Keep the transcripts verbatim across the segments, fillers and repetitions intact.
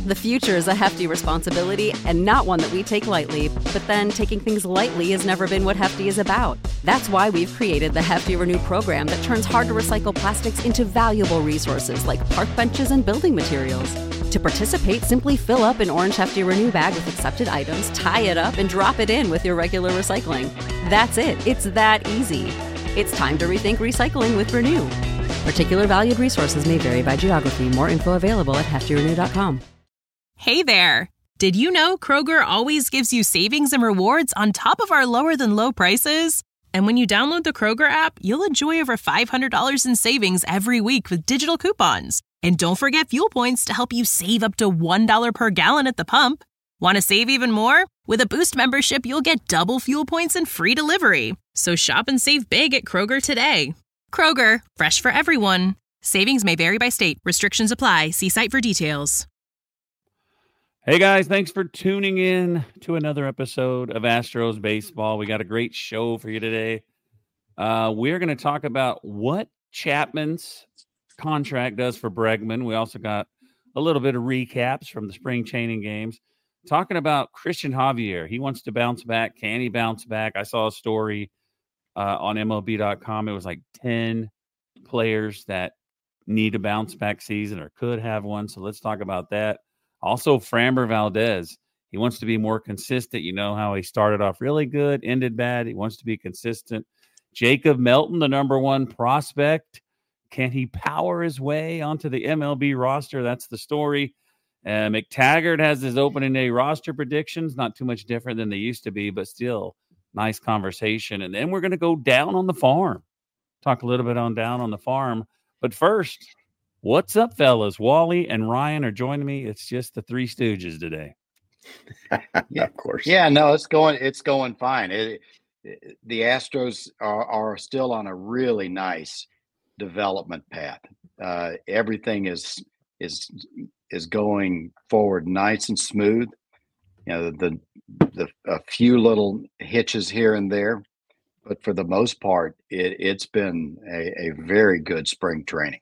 The future is a hefty responsibility and not one that we take lightly. But then taking things lightly has never been what Hefty is about. That's why we've created the Hefty Renew program that turns hard-to-recycle plastics into valuable resources like park benches and building materials. To participate, simply fill up an orange Hefty Renew bag with accepted items, tie it up, and drop it in with your regular recycling. That's it. It's that easy. It's time to rethink recycling with Renew. Particular valued resources may vary by geography. More info available at hefty renew dot com. Hey there! Did you know Kroger always gives you savings and rewards on top of our lower-than-low prices? And when you download the Kroger app, you'll enjoy over five hundred dollars in savings every week with digital coupons. And don't forget fuel points to help you save up to one dollar per gallon at the pump. Want to save even more? With a Boost membership, you'll get double fuel points and free delivery. So shop and save big at Kroger today. Kroger, fresh for everyone. Savings may vary by state. Restrictions apply. See site for details. Hey guys, thanks for tuning in to another episode of Astros Baseball. We got a great show for you today. Uh, we're going to talk about what Chapman's contract does for Bregman. We also got a little bit of recaps from the spring training games. Talking about Christian Javier. He wants to bounce back. Can he bounce back? I saw a story uh, on M L B dot com. It was like ten players that need a bounce back season or could have one. So let's talk about that. Also, Framber Valdez, he wants to be more consistent. You know how he started off really good, ended bad. He wants to be consistent. Jacob Melton, the number one prospect. Can he power his way onto the M L B roster? That's the story. Uh, McTaggart has his opening day roster predictions. Not too much different than they used to be, but still nice conversation. And then we're going to go down on the farm. Talk a little bit on down on the farm. But first, what's up, fellas? Wally and Ryan are joining me. It's just the Three Stooges today. Yeah, of course. Yeah, no, it's going it's going fine. It, it, the Astros are, are still on a really nice development path. Uh, everything is is is going forward nice and smooth. You know, the the a few little hitches here and there, but for the most part, it, it's been a, a very good spring training.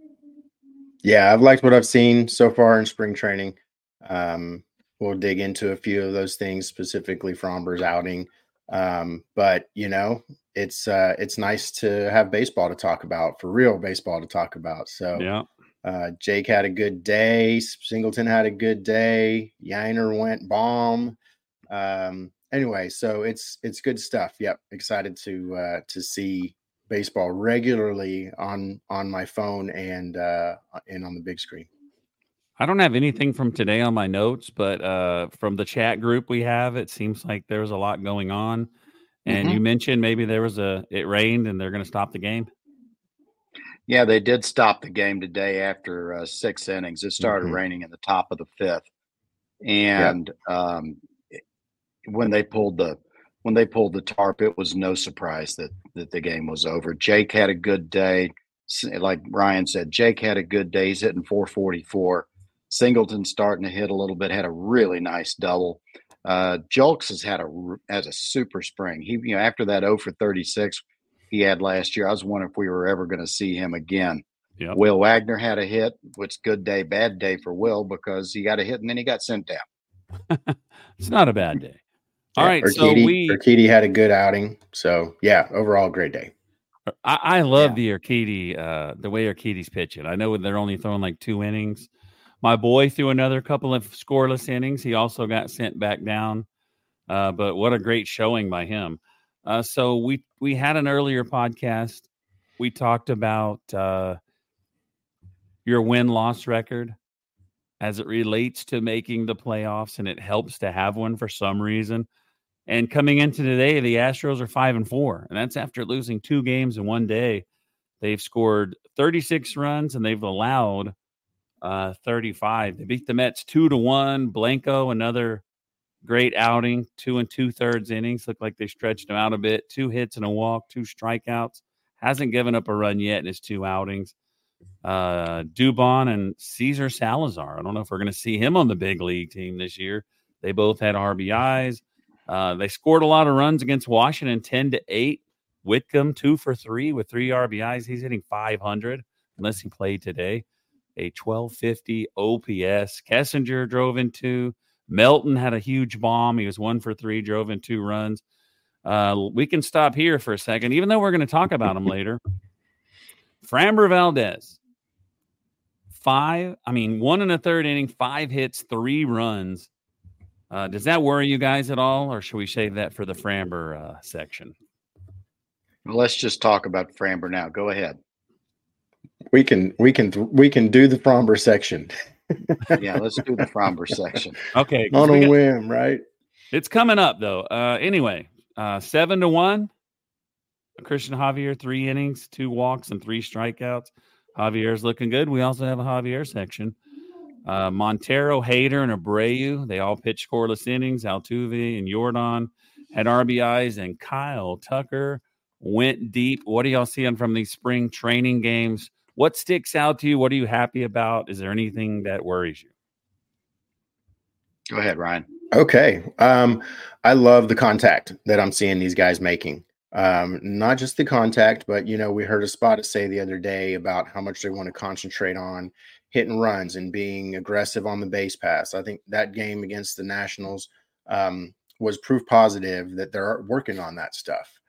Yeah, I've liked what I've seen so far in spring training. Um, we'll dig into a few of those things, specifically Framber's outing. Um, but you know, it's uh, it's nice to have baseball to talk about, for real baseball to talk about. So yeah, uh, Jake had a good day. Singleton had a good day. Yainer went bomb. Um, anyway, so it's it's good stuff. Yep, excited to uh, to see baseball regularly on on my phone and uh and on the big screen. I don't have anything from today on my notes, but uh from the chat group we have, it seems like there was a lot going on. And mm-hmm. you mentioned maybe there was a it rained and they're going to stop the game. Yeah, they did stop the game today after uh, six innings. It started mm-hmm. raining in the top of the fifth, and yeah. um when they pulled the When they pulled the tarp, it was no surprise that, that the game was over. Jake had a good day. Like Ryan said, Jake had a good day. He's hitting four forty-four. Singleton starting to hit a little bit, had a really nice double. Uh, Julks has had a has a super spring. He, you know, after that oh for thirty-six he had last year, I was wondering if we were ever going to see him again. Yep. Will Wagner had a hit, which good day, bad day for Will, because he got a hit and then he got sent down. It's not a bad day. All yeah, right, Urquidy, so we Urquidy had a good outing. So yeah, overall great day. I, I love yeah. the Urquidy, uh, the way Urquidy's pitching. I know they're only throwing like two innings. My boy threw another couple of scoreless innings. He also got sent back down. Uh, but what a great showing by him. Uh, so we we had an earlier podcast. We talked about uh, your win-loss record as it relates to making the playoffs, and it helps to have one for some reason. And coming into today, the Astros are five and four, and that's after losing two games in one day. They've scored thirty-six runs and they've allowed uh, thirty-five. They beat the Mets two to one. Blanco, another great outing, two and two thirds innings. Looked like they stretched him out a bit. Two hits and a walk, two strikeouts. Hasn't given up a run yet in his two outings. Uh, Dubon and Cesar Salazar. I don't know if we're going to see him on the big league team this year. They both had R B Is. Uh, they scored a lot of runs against Washington, ten to eight. Whitcomb, two for three with three R B Is. He's hitting five hundred unless he played today. a twelve fifty O P S. Kessinger drove in two. Melton had a huge bomb. He was one for three, drove in two runs. Uh, we can stop here for a second, even though we're going to talk about him later. Framber Valdez, five, I mean, one and a third inning, five hits, three runs. Uh, does that worry you guys at all, or should we save that for the Framber uh, section? Well, let's just talk about Framber now. Go ahead. We can we can we can do the Framber section. Yeah, let's do the Framber section. Okay, on a got, whim, right? It's coming up though. Uh, anyway, uh, seven to one. Christian Javier, three innings, two walks, and three strikeouts. Javier's looking good. We also have a Javier section. Uh, Montero, Hader, and Abreu, they all pitched scoreless innings. Altuve and Jordan had R B Is, and Kyle Tucker went deep. What are y'all seeing from these spring training games? What sticks out to you? What are you happy about? Is there anything that worries you? Go ahead, Ryan. Okay. Um, I love the contact that I'm seeing these guys making. Um, not just the contact, but, you know, we heard a Spada say the other day about how much they want to concentrate on hitting runs and being aggressive on the base pass. I think that game against the Nationals um, was proof positive that they're working on that stuff.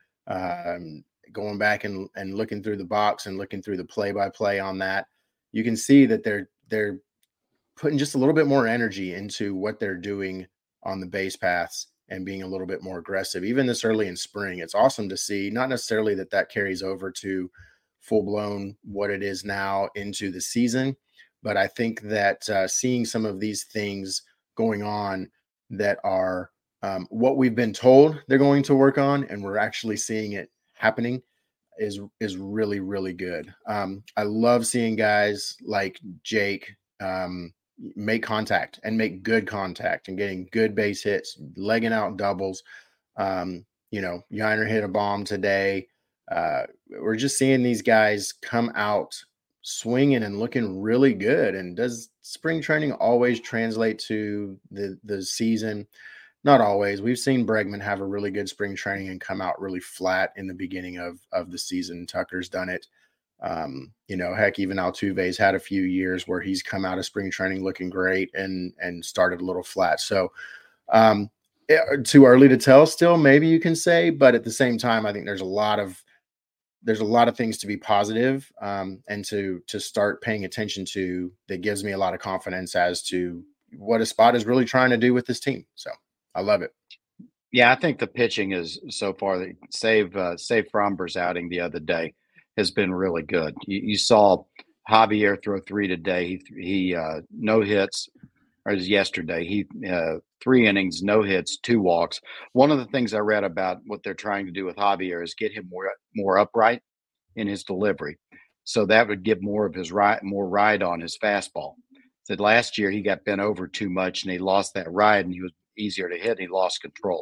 Um, going back and, and looking through the box and looking through the play-by-play on that, you can see that they're they're putting just a little bit more energy into what they're doing on the base paths and being a little bit more aggressive, even this early in spring. It's awesome to see, not necessarily that that carries over to full-blown what it is now into the season, but I think that uh, seeing some of these things going on that are um, what we've been told they're going to work on, and we're actually seeing it happening, is is really, really good. Um, I love seeing guys like Jake um, make contact and make good contact and getting good base hits, legging out doubles. Um, you know, Yainer hit a bomb today. Uh, we're just seeing these guys come out swinging and looking really good. And does spring training always translate to the the season? Not always. We've seen Bregman have a really good spring training and come out really flat in the beginning of of the season. Tucker's done it. Um, you know, heck, even Altuve's had a few years where he's come out of spring training looking great and and started a little flat. So um, it, too early to tell still, maybe you can say, but at the same time, I think there's a lot of there's a lot of things to be positive, um, and to to start paying attention to that gives me a lot of confidence as to what a Spot is really trying to do with this team. So I love it. Yeah, I think the pitching is so far, save uh, save Framber's outing the other day, has been really good. You, you saw Javier throw three today. He, he uh, no hits, or yesterday. He uh, three innings, no hits, two walks. One of the things I read about what they're trying to do with Javier is get him more more upright in his delivery, so that would give more of his ride, more ride on his fastball. Said last year he got bent over too much and he lost that ride, and he was easier to hit. And he lost control.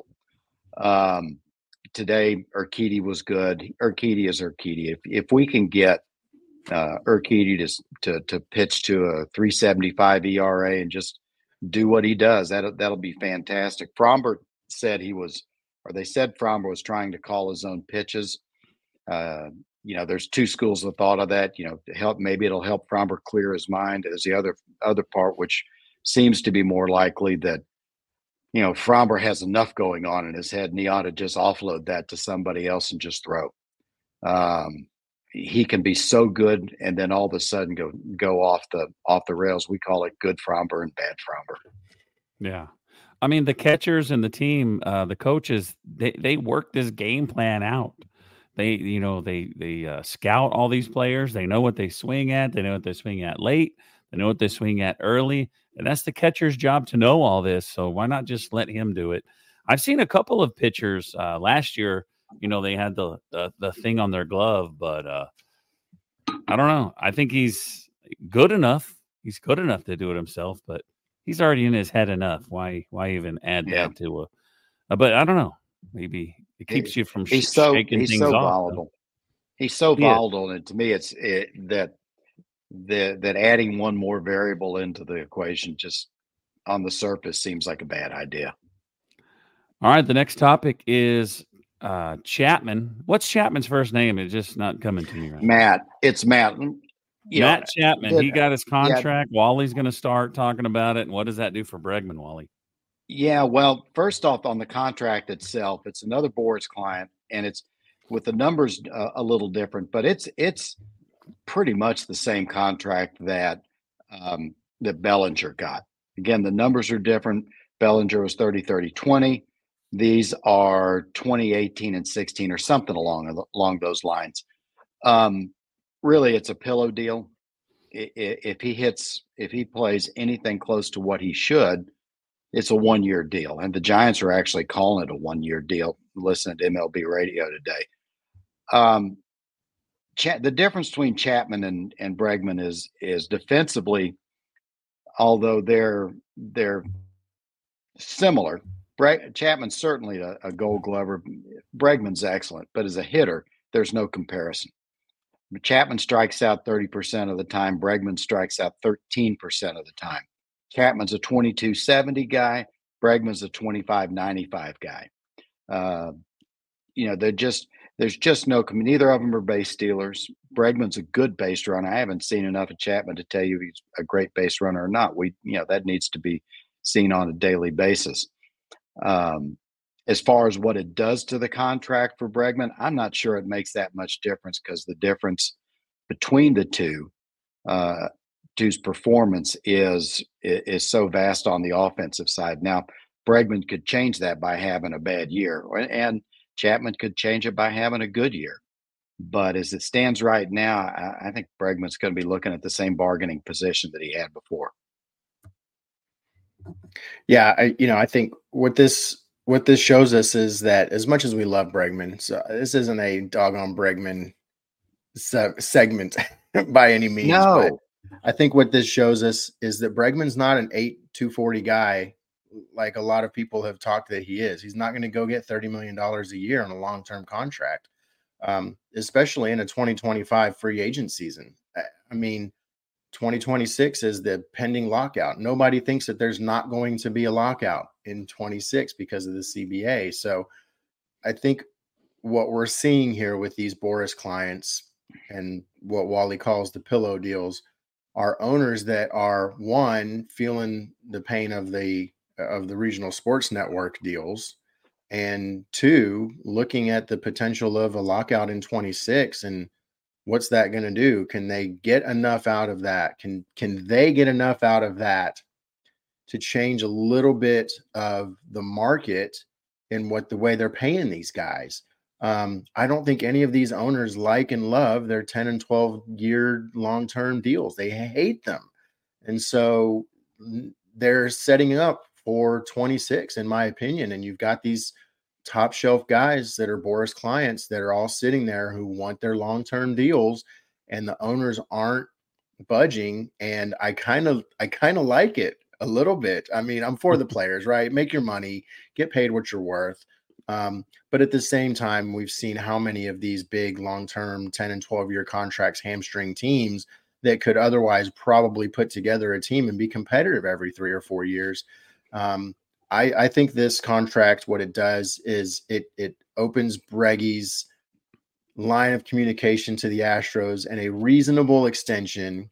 Um, today, Urquidy was good. Urquidy is Urquidy. If if we can get uh, Urquidy to, to to pitch to a three seventy-five E R A and just do what he does, that that'll be fantastic. Framber said he was, or they said Framber was trying to call his own pitches. Uh, you know, there's two schools of thought of that. You know, to help maybe it'll help Framber clear his mind. There's the other other part, which seems to be more likely, that you know, Framber has enough going on in his head and he ought to just offload that to somebody else and just throw. Um, he can be so good and then all of a sudden go go off the off the rails. We call it good Framber and bad Framber. Yeah. I mean, the catchers and the team, uh, the coaches, they, they work this game plan out. They, you know, they they uh, scout all these players. They know what they swing at. They know what they swing at late. They know what they swing at early. And that's the catcher's job to know all this. So why not just let him do it? I've seen a couple of pitchers uh, last year. You know, they had the, the the thing on their glove, but uh, I don't know. I think he's good enough. He's good enough to do it himself, but he's already in his head enough. Why why even add yeah. that to a? Uh, but I don't know. Maybe it keeps you from he's sh- so, shaking he's things so off. Volatile. Though. He's so He volatile, is. And to me, it's it, that that that adding one more variable into the equation just on the surface seems like a bad idea. All right, the next topic is uh, Chapman. What's Chapman's first name? It's just not coming to me right Matt. It's Matt. you Matt know, Chapman, did, he got his yeah, contract. Wally's going to start talking about it. And what does that do for Bregman, Wally? yeah. Well, first off, on the contract itself, it's another Boras client, and it's with the numbers uh, a little different, but it's it's pretty much the same contract that um, that Bellinger got. Again, the numbers are different. Bellinger was thirty, thirty, twenty. These are twenty, eighteen, and sixteen, or something along along those lines. Um, really, it's a pillow deal. If he hits, if he plays anything close to what he should, it's a one-year deal. And the Giants are actually calling it a one-year deal. Listening to M L B radio today. Um, Ch- the difference between Chapman and, and Bregman is is defensively, although they're they're similar. Bre- Chapman's certainly a, a Gold Glover. Bregman's excellent, but as a hitter, there's no comparison. Chapman strikes out thirty percent of the time. Bregman strikes out thirteen percent of the time. Chapman's a twenty-two seventy guy. Bregman's a twenty-five ninety-five guy. Uh, you know, they're just there's just no. Neither of them are base stealers. Bregman's a good base runner. I haven't seen enough of Chapman to tell you he's a great base runner or not. We, you know, that needs to be seen on a daily basis. Um, as far as what it does to the contract for Bregman, I'm not sure it makes that much difference because the difference between the two, uh, two's performance is is so vast on the offensive side. Now, Bregman could change that by having a bad year, and Chapman could change it by having a good year. But as it stands right now, I, I think Bregman's going to be looking at the same bargaining position that he had before. Yeah, I, you know, I think what this what this shows us is that as much as we love Bregman, so this isn't a doggone Bregman se- segment by any means. No. But I think what this shows us is that Bregman's not an eight two forty guy like a lot of people have talked that he is. He's not going to go get thirty million dollars a year on a long-term contract, um, especially in a twenty twenty-five free agent season. I mean, twenty twenty-six is the pending lockout. Nobody thinks that there's not going to be a lockout in twenty-six because of the C B A. So I think what we're seeing here with these Boras clients and what Wally calls the pillow deals are owners that are, one, feeling the pain of the of the regional sports network deals, and two, looking at the potential of a lockout in twenty-six and what's that going to do? Can they get enough out of that? Can can they get enough out of that to change a little bit of the market in what the way they're paying these guys? Um, I don't think any of these owners like and love their ten and twelve year long-term deals. They hate them. And so they're setting up for twenty-six, in my opinion. And you've got these top shelf guys that are Boras clients that are all sitting there who want their long-term deals, and the owners aren't budging. And I kind of, I kind of like it a little bit. I mean, I'm for the players, right? Make your money, get paid what you're worth. Um, but at the same time, we've seen how many of these big long-term ten and twelve year contracts hamstring teams that could otherwise probably put together a team and be competitive every three or four years. Um, I, I think this contract, what it does is it it opens Breggy's line of communication to the Astros and a reasonable extension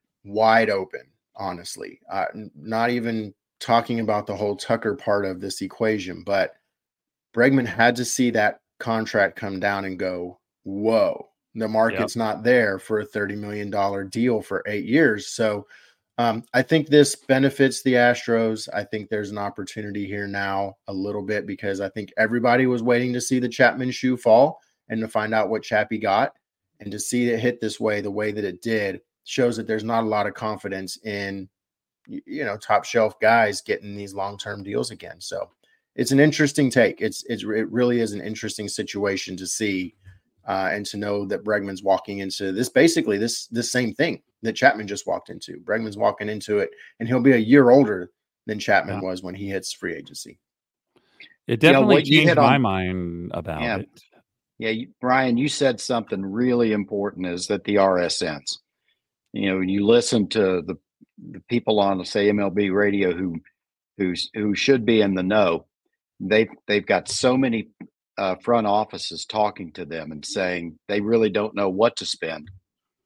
wide open, honestly. Uh, not even talking about the whole Tucker part of this equation, but Bregman had to see that contract come down and go, whoa, the market's yep. not there for a thirty million dollars deal for eight years. So Um, I think this benefits the Astros. I think there's an opportunity here now a little bit because I think everybody was waiting to see the Chapman shoe fall and to find out what Chappie got, and to see it hit this way, the way that it did, shows that there's not a lot of confidence in, you know, top shelf guys getting these long-term deals again. So it's an interesting take. It's, it's it really is an interesting situation to see uh, and to know that Bregman's walking into this, basically this, this same thing that Chapman just walked into. Bregman's walking into it, and he'll be a year older than Chapman yeah. was when he hits free agency. It definitely you know, changed my on, mind about yeah, it. Yeah, you, Brian, you said something really important, is that the R S Ns, you know, you listen to the, the people on, say, M L B radio who, who, who should be in the know. They've, they've got so many uh, front offices talking to them and saying they really don't know what to spend.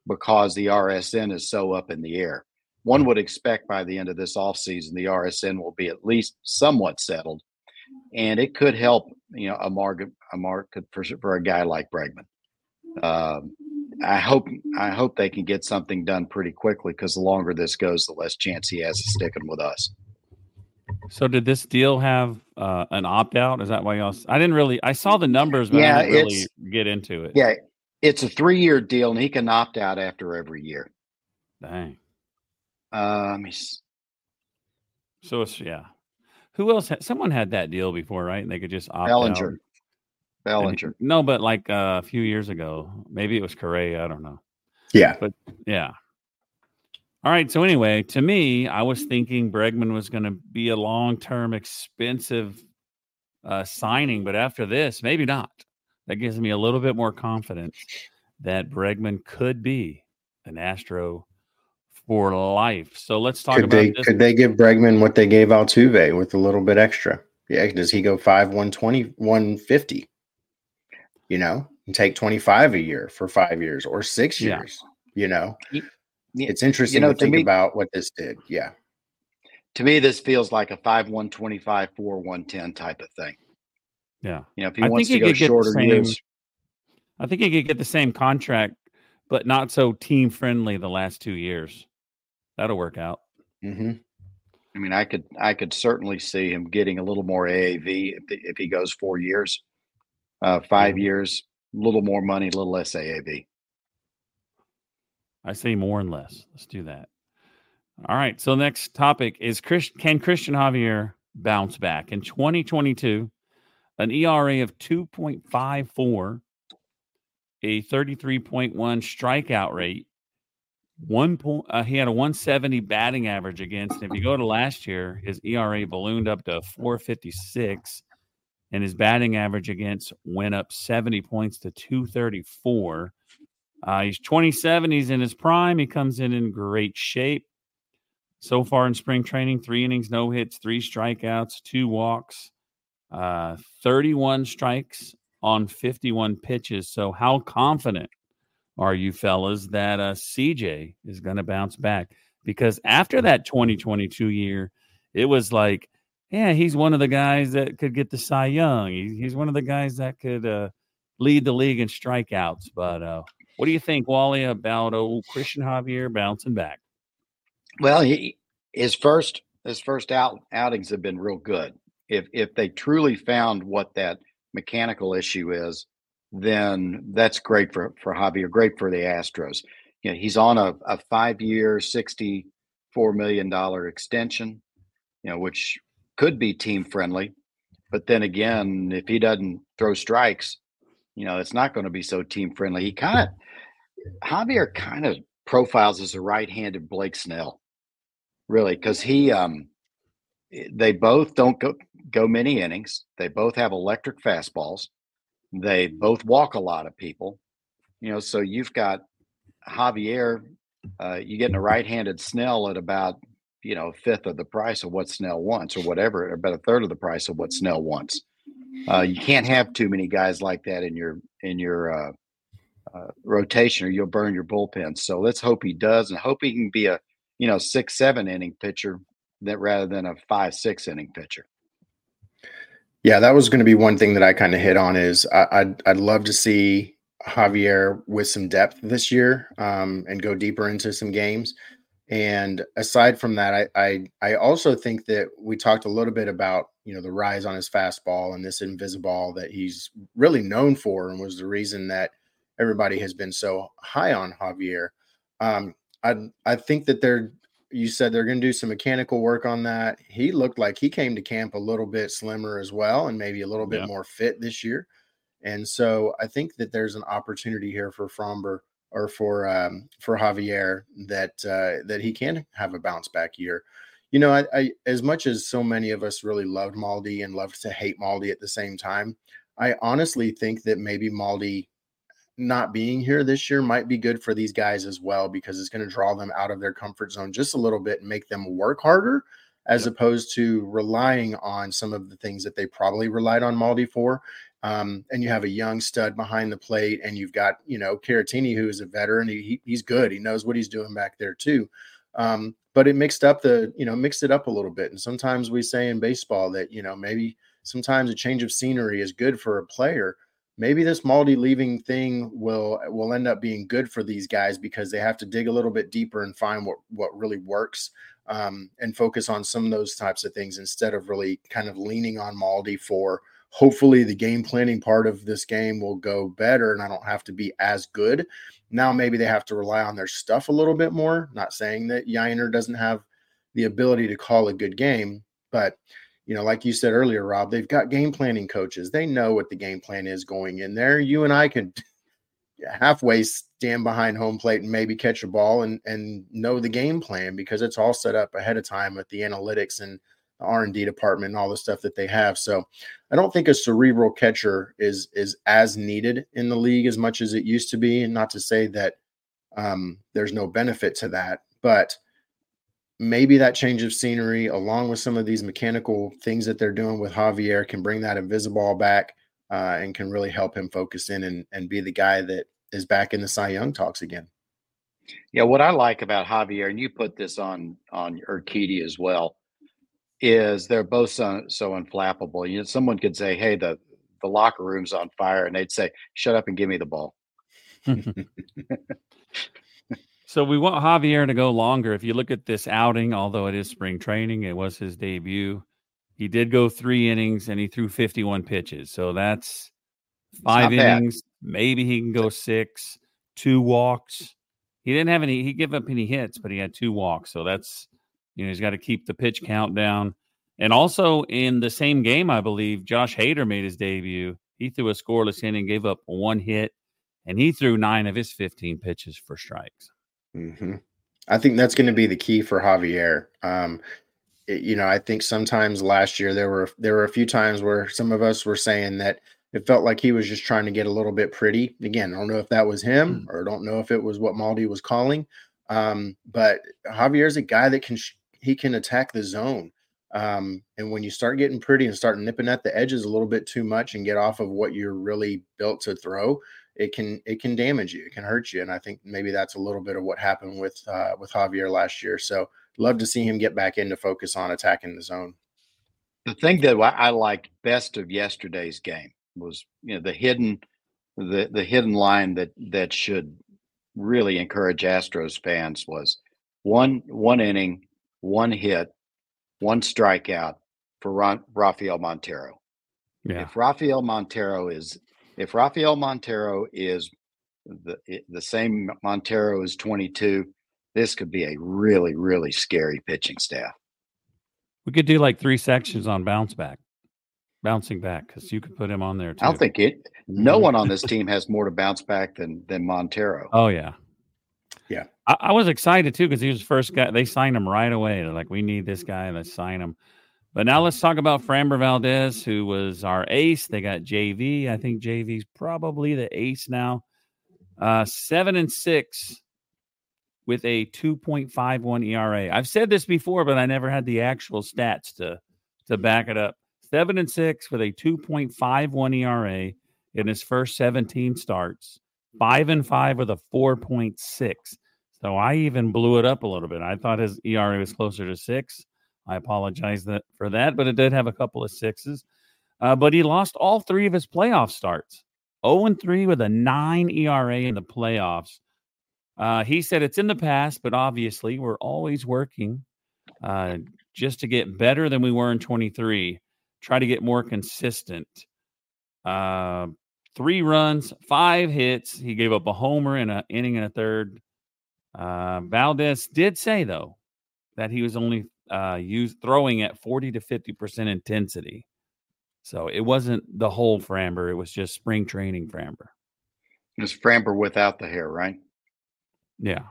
because the R S N is so up in the air. One would expect by the end of this offseason, the R S N will be at least somewhat settled, and it could help, you know, a market, a market for, for a guy like Bregman. Um, I hope I hope they can get something done pretty quickly, because the longer this goes, the less chance he has of sticking with us. So did this deal have uh, an opt-out? Is that why y'all – I didn't really – I saw the numbers, but yeah, I didn't really get into it. Yeah, it's a three-year deal, and he can opt out after every year. Dang. Um, so, it's, yeah. Who else? Had, someone had that deal before, right? And they could just opt Bellinger. out. Bellinger. He, no, but like uh, a few years ago. Maybe it was Correa. I don't know. Yeah. But, yeah. All right. So anyway, to me, I was thinking Bregman was going to be a long-term, expensive uh, signing, but after this, maybe not. That gives me a little bit more confidence that Bregman could be an Astro for life. So let's talk could about they, this. Could they give Bregman what they gave Altuve with a little bit extra? Yeah. Does he go five, one twenty, one fifty? You know, and take twenty-five a year for five years or six Yeah. years. You know. Yeah. It's interesting you know, to, to think me, about what this did. Yeah. To me, this feels like a five, one twenty-five, four, one ten type of thing. Yeah. You know, if he I wants think to he go could shorter get the same, years. I think he could get the same contract, but not so team friendly the last two years. That'll work out. Mm-hmm. I mean, I could, I could certainly see him getting a little more A A V if, if he goes four years, uh, five Mhm. years, a little more money, a little less A A V. I say more and less. Let's do that. All right. So next topic is Chris, can Christian Javier bounce back? In twenty twenty-two, an E R A of two point five four, a thirty-three point one strikeout rate, one point, uh, he had a one seventy batting average against. If you go to last year, his E R A ballooned up to four fifty-six, and his batting average against went up seventy points to two thirty-four. Uh, he's twenty-seven. He's in his prime. He comes in in great shape. So far in spring training, three innings, no hits, three strikeouts, two walks, uh, thirty-one strikes on fifty-one pitches. So how confident are you fellas that uh, C J is going to bounce back? Because after that twenty twenty-two year, it was like, yeah, he's one of the guys that could get the Cy Young. He, he's one of the guys that could uh, lead the league in strikeouts. But uh, what do you think, Wally, about old Christian Javier bouncing back? Well, he, his first his first out, outings have been real good. If if they truly found what that mechanical issue is, then that's great for, for Javier, great for the Astros. You know, he's on a, a five-year, sixty-four million dollars extension, you know, which could be team friendly. But then again, if he doesn't throw strikes, you know, it's not going to be so team friendly. He kind of, Javier kind of profiles as a right-handed Blake Snell, really, because he, um, they both don't go, go many innings. They both have electric fastballs. They both walk a lot of people, you know, so you've got Javier, uh, you getting a right-handed Snell at about, you know, a fifth of the price of what Snell wants, or whatever, or about a third of the price of what Snell wants. Uh, you can't have too many guys like that in your, in your uh, uh, rotation, or you'll burn your bullpen. So let's hope he does, and hope he can be a, you know, six, seven inning pitcher that rather than a five, six inning pitcher. Yeah, that was going to be one thing that I kind of hit on is I, I'd I'd love to see Javier with some depth this year um, and go deeper into some games. And aside from that, I, I I also think that we talked a little bit about, you know, the rise on his fastball and this invisiball that he's really known for, and was the reason that everybody has been so high on Javier. Um, I I think that they're, you said they're going to do some mechanical work on that. He looked like he came to camp a little bit slimmer as well, and maybe a little bit Yeah. more fit this year. And so I think that there's an opportunity here for Framber, or for um, for Javier, that uh, that he can have a bounce back year. You know, I, I as much as so many of us really loved Maldi and loved to hate Maldi at the same time, I honestly think that maybe Maldi not being here this year might be good for these guys as well, because it's going to draw them out of their comfort zone just a little bit and make them work harder, as Yep. opposed to relying on some of the things that they probably relied on Maldi for. Um, and you have a young stud behind the plate, and you've got, you know, Caratini, who is a veteran. He, he he's good. He knows what he's doing back there too. Um, but it mixed up the, you know, mixed it up a little bit. And sometimes we say in baseball that, you know, maybe sometimes a change of scenery is good for a player. Maybe this Maldi leaving thing will will end up being good for these guys because they have to dig a little bit deeper and find what what really works, um, and focus on some of those types of things instead of really kind of leaning on Maldi for hopefully the game planning part of this game will go better and I don't have to be as good. Now maybe they have to rely on their stuff a little bit more. Not saying that Yainer doesn't have the ability to call a good game, but you know, like you said earlier, Rob, they've got game planning coaches. They know what the game plan is going in there. You and I could halfway stand behind home plate and maybe catch a ball and, and know the game plan because it's all set up ahead of time with the analytics and the R and D department and all the stuff that they have. So I don't think a cerebral catcher is, is as needed in the league as much as it used to be. And not to say that um, there's no benefit to that, but maybe that change of scenery along with some of these mechanical things that they're doing with Javier can bring that invisible back uh, and can really help him focus in and, and be the guy that is back in the Cy Young talks again. Yeah, what I like about Javier, and you put this on on Urquidy as well, is they're both so, so unflappable. You know, someone could say, hey, the, the locker room's on fire, and they'd say, shut up and give me the ball. So we want Javier to go longer. If you look at this outing, although it is spring training, it was his debut. He did go three innings, and he threw fifty-one pitches. So that's five innings. Bad. Maybe he can go six, two walks. He didn't have any – he gave up any hits, but he had two walks. So that's – you know, he's got to keep the pitch count down. And also in the same game, I believe, Josh Hader made his debut. He threw a scoreless inning, gave up one hit, and he threw nine of his fifteen pitches for strikes. Mm-hmm. I think that's going to be the key for Javier. Um, it, you know, I think sometimes last year there were there were a few times where some of us were saying that it felt like he was just trying to get a little bit pretty. Again, I don't know if that was him or I don't know if it was what Maldi was calling. Um, but Javier's a guy that can sh- he can attack the zone. Um, and when you start getting pretty and start nipping at the edges a little bit too much and get off of what you're really built to throw, it can it can damage you. It can hurt you. And I think maybe that's a little bit of what happened with uh, with Javier last year. So love to see him get back into focus on attacking the zone. The thing that I liked best of yesterday's game was, you know, the hidden the the hidden line that that should really encourage Astros fans was one one inning, one hit, one strikeout for Ron, Rafael Montero. Yeah. If Rafael Montero is If Rafael Montero is the the same Montero as twenty-two, this could be a really, really scary pitching staff. We could do like three sections on bounce back, bouncing back, because you could put him on there too. I don't think it. No one on this team has more to bounce back than than Montero. Oh yeah, yeah. I, I was excited too because he was the first guy. They signed him right away. They're like, we need this guy. Let's sign him. But now let's talk about Framber Valdez, who was our ace. They got J V. I think J V's probably the ace now. Uh, seven and six with a two point five one E R A. I've said this before, but I never had the actual stats to, to back it up. Seven and six with a two point five one E R A in his first seventeen starts. Five and five with a four point six. So I even blew it up a little bit. I thought his E R A was closer to six. I apologize that, for that, but it did have a couple of sixes. Uh, but he lost all three of his playoff starts. oh and three with a nine E R A in the playoffs. Uh, he said it's in the past, but obviously we're always working uh, just to get better than we were in twenty-three. Try to get more consistent. Uh, three runs, five hits. He gave up a homer in an inning and a third. Uh, Valdez did say, though, that he was only uh, used throwing at forty to fifty percent intensity. So it wasn't the whole Framber. It was just spring training Framber. It was Framber without the hair, right? Yeah.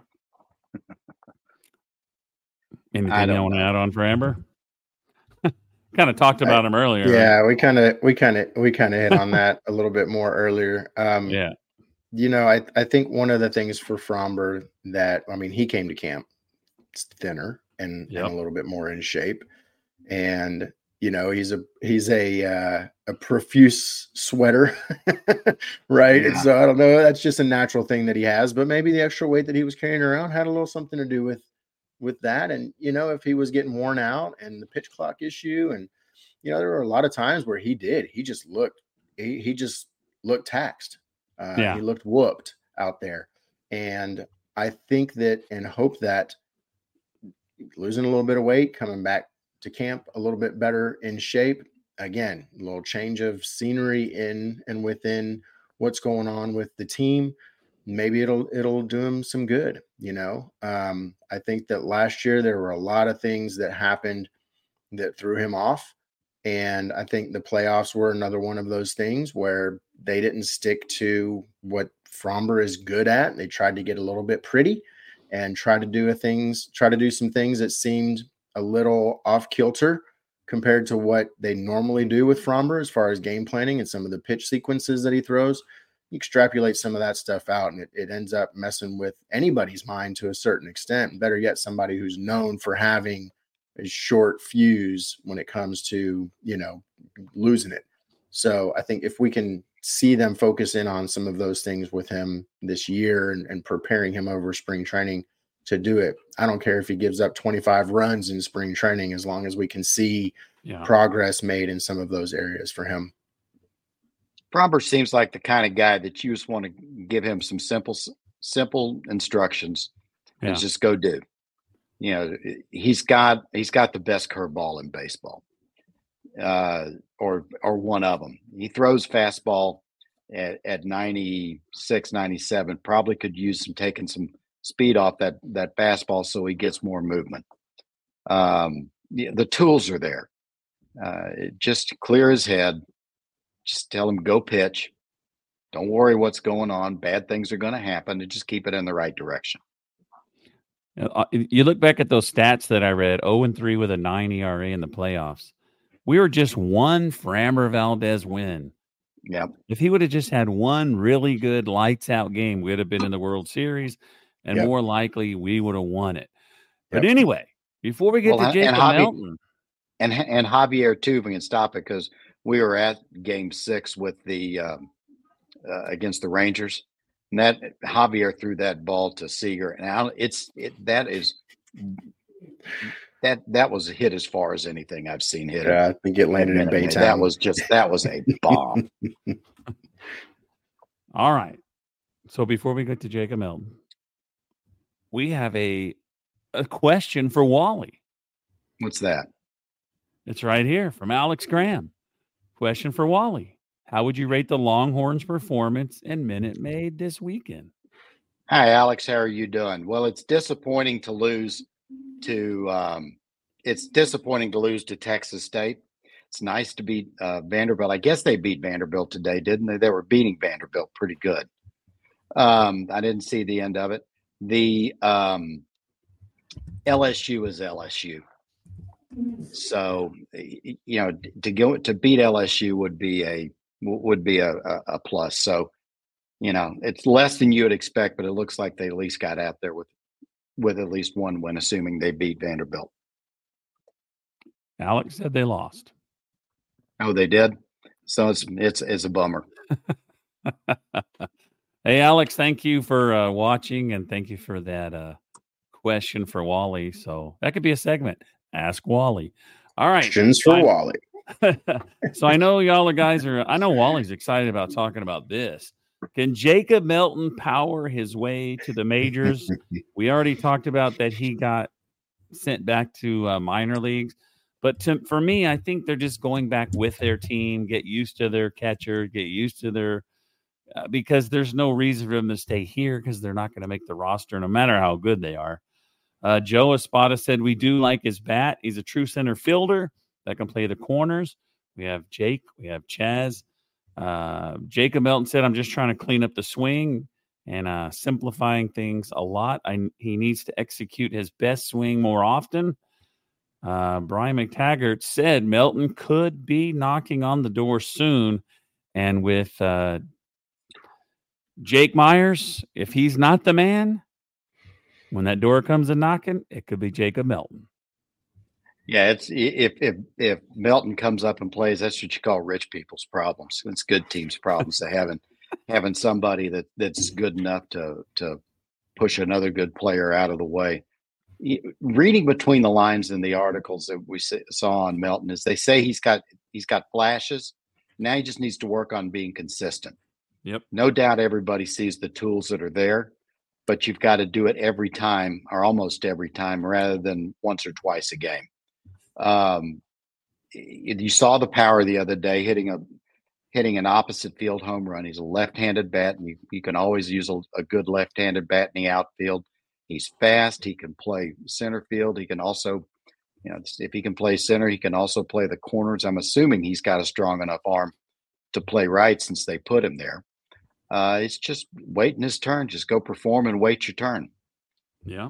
Anything you want to add on Framber? Kind of talked about I, him earlier. Yeah, right? we kind of we kind of we kind of hit on that a little bit more earlier. Um, yeah. You know, I I think one of the things for Framber that, I mean, he came to camp thinner and, yep. and a little bit more in shape. And, You know, he's a he's a uh, a profuse sweater, right? Yeah. And so I don't know. That's just a natural thing that he has. But maybe the extra weight that he was carrying around had a little something to do with with that. And you know, if he was getting worn out and the pitch clock issue, and you know, there were a lot of times where he did. He just looked. He he just looked taxed. Uh, Yeah. He looked whooped out there. And I think that and hope that losing a little bit of weight, coming back to camp a little bit better in shape. Again, a little change of scenery in and within what's going on with the team. Maybe it'll it'll do him some good. You know, um, I think that last year there were a lot of things that happened that threw him off, and I think the playoffs were another one of those things where they didn't stick to what Fromber is good at. They tried to get a little bit pretty and try to do a things, try to do some things that seemed a little off kilter compared to what they normally do with Fromber as far as game planning and some of the pitch sequences that he throws. You extrapolate some of that stuff out, and it, it ends up messing with anybody's mind to a certain extent. Better yet, somebody who's known for having a short fuse when it comes to, you know, losing it. So I think if we can see them focus in on some of those things with him this year and, and preparing him over spring training to do it, I don't care if he gives up twenty-five runs in spring training, as long as we can see Yeah. progress made in some of those areas for him. Fromber seems like the kind of guy that you just want to give him some simple, simple instructions and Yeah. just go do. You know, he's got he's got the best curveball in baseball, uh, or or one of them. He throws fastball at, at ninety-six, ninety-seven. Probably could use some taking some speed off that that fastball so he gets more movement. Um, the, the tools are there. Uh, just clear his head. Just tell him go pitch. Don't worry what's going on. Bad things are going to happen, and just keep it in the right direction. Uh, You look back at those stats that I read, oh and three with a nine E R A in the playoffs. We were just one Framber Valdez win. Yep. If he would have just had one really good lights out game, we would have been in the World Series, and Yep. more likely we would have won it. But Yep. anyway, before we get Well, to and Jacob Javi- Melton, And and Javier too, if we can stop it, because we were at Game Six with the um, uh, against the Rangers, and that Javier threw that ball to Seager, and I, it's it that is that that was a hit as far as anything I've seen hit. Yeah, I think it landed in Minute Maid. Baytown. That was just that was a bomb. all right. So before we get to Jacob Melton, we have a a question for Wally. What's that? It's right here from Alex Graham. Question for Wally. How would you rate the Longhorns' performance in Minute Maid this weekend? Hi, Alex. How are you doing? Well, it's disappointing to lose to. Um, it's disappointing to lose to Texas State. It's nice to beat uh, Vanderbilt. I guess they beat Vanderbilt today, didn't they? They were beating Vanderbilt pretty good. Um, I didn't see the end of it. The um, L S U is L S U. So, you know, to go to beat L S U would be a would be a, a, a plus. So, you know, it's less than you would expect, but it looks like they at least got out there with with at least one win, assuming they beat Vanderbilt. Alex said they lost. Oh, they did. So it's it's it's a bummer. Hey, Alex, thank you for uh, watching, and thank you for that uh, question for Wally. So that could be a segment. Ask Wally. All right. Questions for I- Wally. So I know y'all are guys are. I know Wally's excited about talking about this. Can Jacob Melton power his way to the majors? We already talked about that he got sent back to uh, minor leagues, but to, for me, I think they're just going back with their team, get used to their catcher, get used to their uh, because there's no reason for them to stay here because they're not going to make the roster no matter how good they are. Uh, Joe Espada said we do like his bat. He's a true center fielder that can play the corners. We have Jake. We have Chaz. Uh, Jacob Melton said, I'm just trying to clean up the swing and uh, simplifying things a lot. I, he needs to execute his best swing more often. Uh, Brian McTaggart said Melton could be knocking on the door soon. And with uh, Jake Myers, if he's not the man, when that door comes a knocking, it could be Jacob Melton. Yeah, it's if if if Melton comes up and plays, that's what you call rich people's problems. It's good teams' problems. So having having somebody that that's good enough to to push another good player out of the way. Reading between the lines in the articles that we saw on Melton is they say he's got he's got flashes. Now he just needs to work on being consistent. Yep. No doubt everybody sees the tools that are there, but you've got to do it every time or almost every time rather than once or twice a game. Um, you saw the power the other day hitting a hitting an opposite field home run. He's a left-handed bat, and you, you can always use a, a good left-handed bat in the outfield. He's fast. He can play center field. He can also, you know, if he can play center, he can also play the corners. I'm assuming he's got a strong enough arm to play right since they put him there. Uh, it's just waiting his turn. Just go perform and wait your turn. Yeah.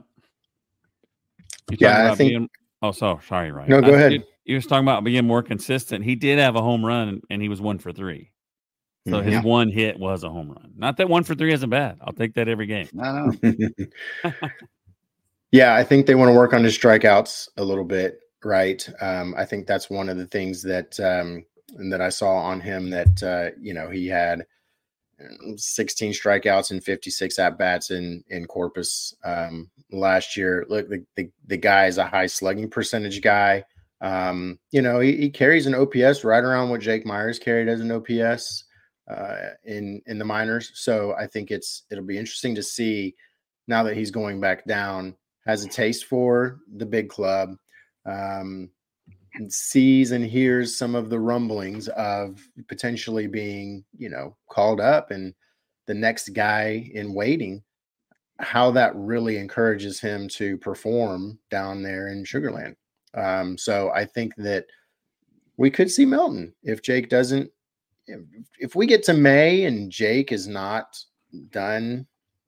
You yeah, I think. Being, oh, so sorry, Ryan. No, go I, ahead. You, you was talking about being more consistent. He did have a home run, and he was one for three. So his yeah. one hit was a home run. Not that one for three isn't bad. I'll take that every game. No, no. Yeah, I think they want to work on his strikeouts a little bit, right? Um, I think that's one of the things that um, that I saw on him that uh, you know he had sixteen strikeouts and fifty-six at bats in in Corpus um, last year. Look, the, the the guy is a high slugging percentage guy. Um, you know, he, he carries an O P S right around what Jake Myers carried as an O P S uh, in in the minors. So I think it's it'll be interesting to see now that he's going back down. Has a taste for the big club, um, and sees and hears some of the rumblings of potentially being, you know, called up and the next guy in waiting, how that really encourages him to perform down there in Sugar Land. Um, so I think that we could see Melton if Jake doesn't, if, if we get to May and Jake is not done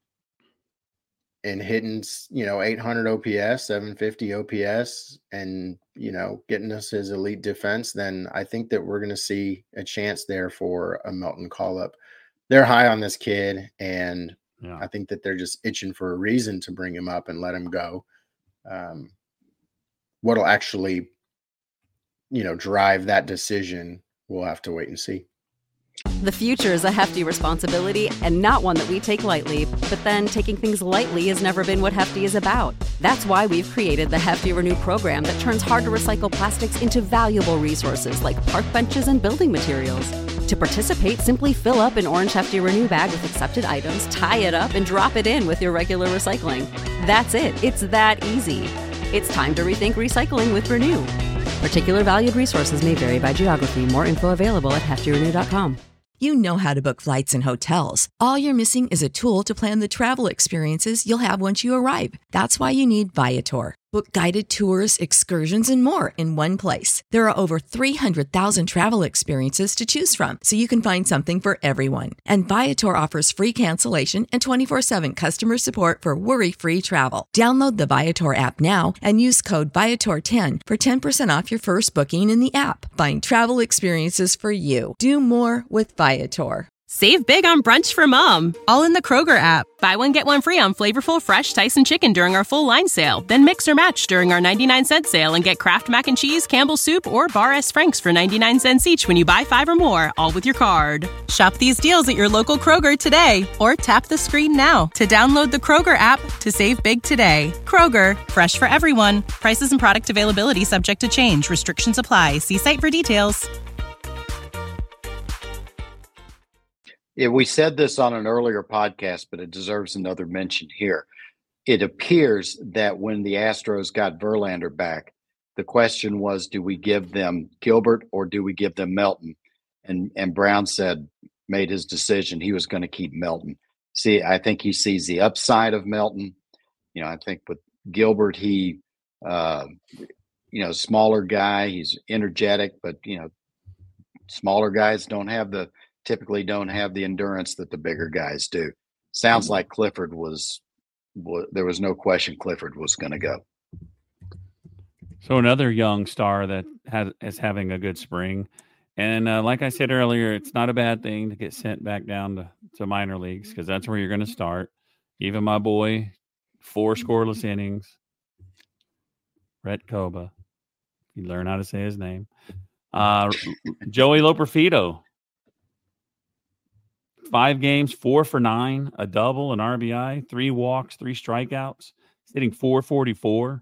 and hitting, you know, eight hundred O P S, seven fifty O P S, and, you know, getting us his elite defense, then I think that we're going to see a chance there for a Melton call-up. They're high on this kid, and yeah. I think that they're just itching for a reason to bring him up and let him go. Um, what'll actually, you know, drive that decision, we'll have to wait and see. The future is a hefty responsibility and not one that we take lightly, but then taking things lightly has never been what Hefty is about. That's why we've created the Hefty Renew program that turns hard-to-recycle plastics into valuable resources like park benches and building materials. To participate, simply fill up an orange Hefty Renew bag with accepted items, tie it up, and drop it in with your regular recycling. That's it. It's that easy. It's time to rethink recycling with Renew. Particular valued resources may vary by geography. More info available at hefty renew dot com. You know how to book flights and hotels. All you're missing is a tool to plan the travel experiences you'll have once you arrive. That's why you need Viator. Book guided tours, excursions, and more in one place. There are over three hundred thousand travel experiences to choose from, so you can find something for everyone. And Viator offers free cancellation and twenty-four seven customer support for worry-free travel. Download the Viator app now and use code Viator ten for ten percent off your first booking in the app. Find travel experiences for you. Do more with Viator. Save big on brunch for mom, all in the Kroger app. Buy one, get one free on flavorful, fresh Tyson chicken during our full line sale. Then mix or match during our ninety-nine cent sale and get Kraft Mac and Cheese, Campbell's Soup, or Bar S. Frank's for ninety-nine cents each when you buy five or more, all with your card. Shop these deals at your local Kroger today, or tap the screen now to download the Kroger app to save big today. Kroger, fresh for everyone. Prices and product availability subject to change. Restrictions apply. See site for details. Yeah, we said this on an earlier podcast, but it deserves another mention here. It appears that when the Astros got Verlander back, the question was, do we give them Gilbert or do we give them Melton? And and Brown said, made his decision. He was going to keep Melton. See, I think he sees the upside of Melton. You know, I think with Gilbert, he, uh, you know, smaller guy, he's energetic, but, you know, smaller guys don't have the, typically don't have the endurance that the bigger guys do. Sounds like Clifford was, was there was no question Clifford was going to go. So another young star that has is having a good spring. And uh, like I said earlier, it's not a bad thing to get sent back down to, to minor leagues because that's where you're going to start. Even my boy, four scoreless innings, Rhett Koba. You learn how to say his name. Uh, Joey Loperfido. Five games, four for nine, a double, an R B I, three walks, three strikeouts. He's hitting four forty-four.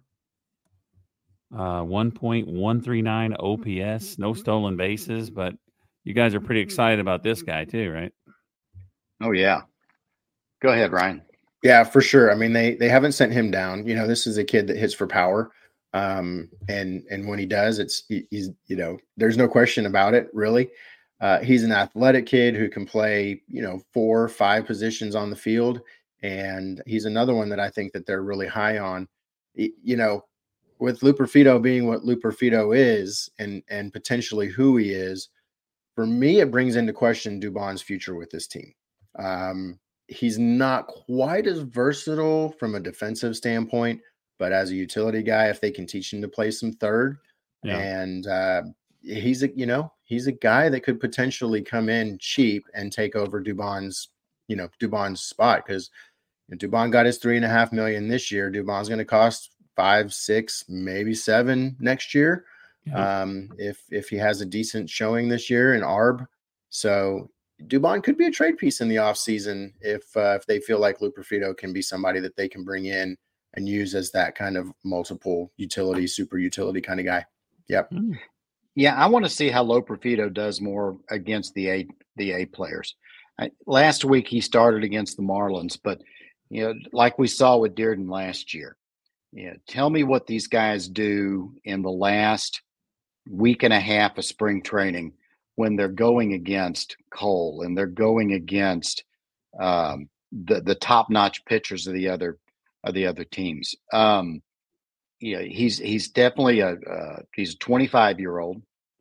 Uh, one point one three nine O P S, no stolen bases, but you guys are pretty excited about this guy too, right? Oh, yeah. Go ahead, Ryan. Yeah, for sure. I mean, they they haven't sent him down. You know, this is a kid that hits for power. Um, and and when he does, it's he, he's, you know, there's no question about it, really. Uh, he's an athletic kid who can play, you know, four, five positions on the field. And he's another one that I think that they're really high on. You know, with Loperfido being what Loperfido is and and potentially who he is, for me, it brings into question Dubon's future with this team. Um, he's not quite as versatile from a defensive standpoint, but as a utility guy, if they can teach him to play some third, yeah. and uh, he's a you know he's a guy that could potentially come in cheap and take over Dubon's you know Dubon's spot, because Dubon got his three and a half million this year. Dubon's going to cost five, six, maybe seven next year. Yeah. Um, if, if he has a decent showing this year in Arb. So Dubon could be a trade piece in the off season if, uh, if they feel like Loperfido can be somebody that they can bring in and use as that kind of multiple utility, super utility kind of guy. Yep. Yeah. I want to see how Loperfido does more against the A, the A players. I, last week he started against the Marlins, but you know, like we saw with Dearden last year, yeah, tell me what these guys do in the last week and a half of spring training when they're going against Cole and they're going against um, the the top-notch pitchers of the other of the other teams. Um, yeah, he's he's definitely a uh, he's a twenty-five-year-old,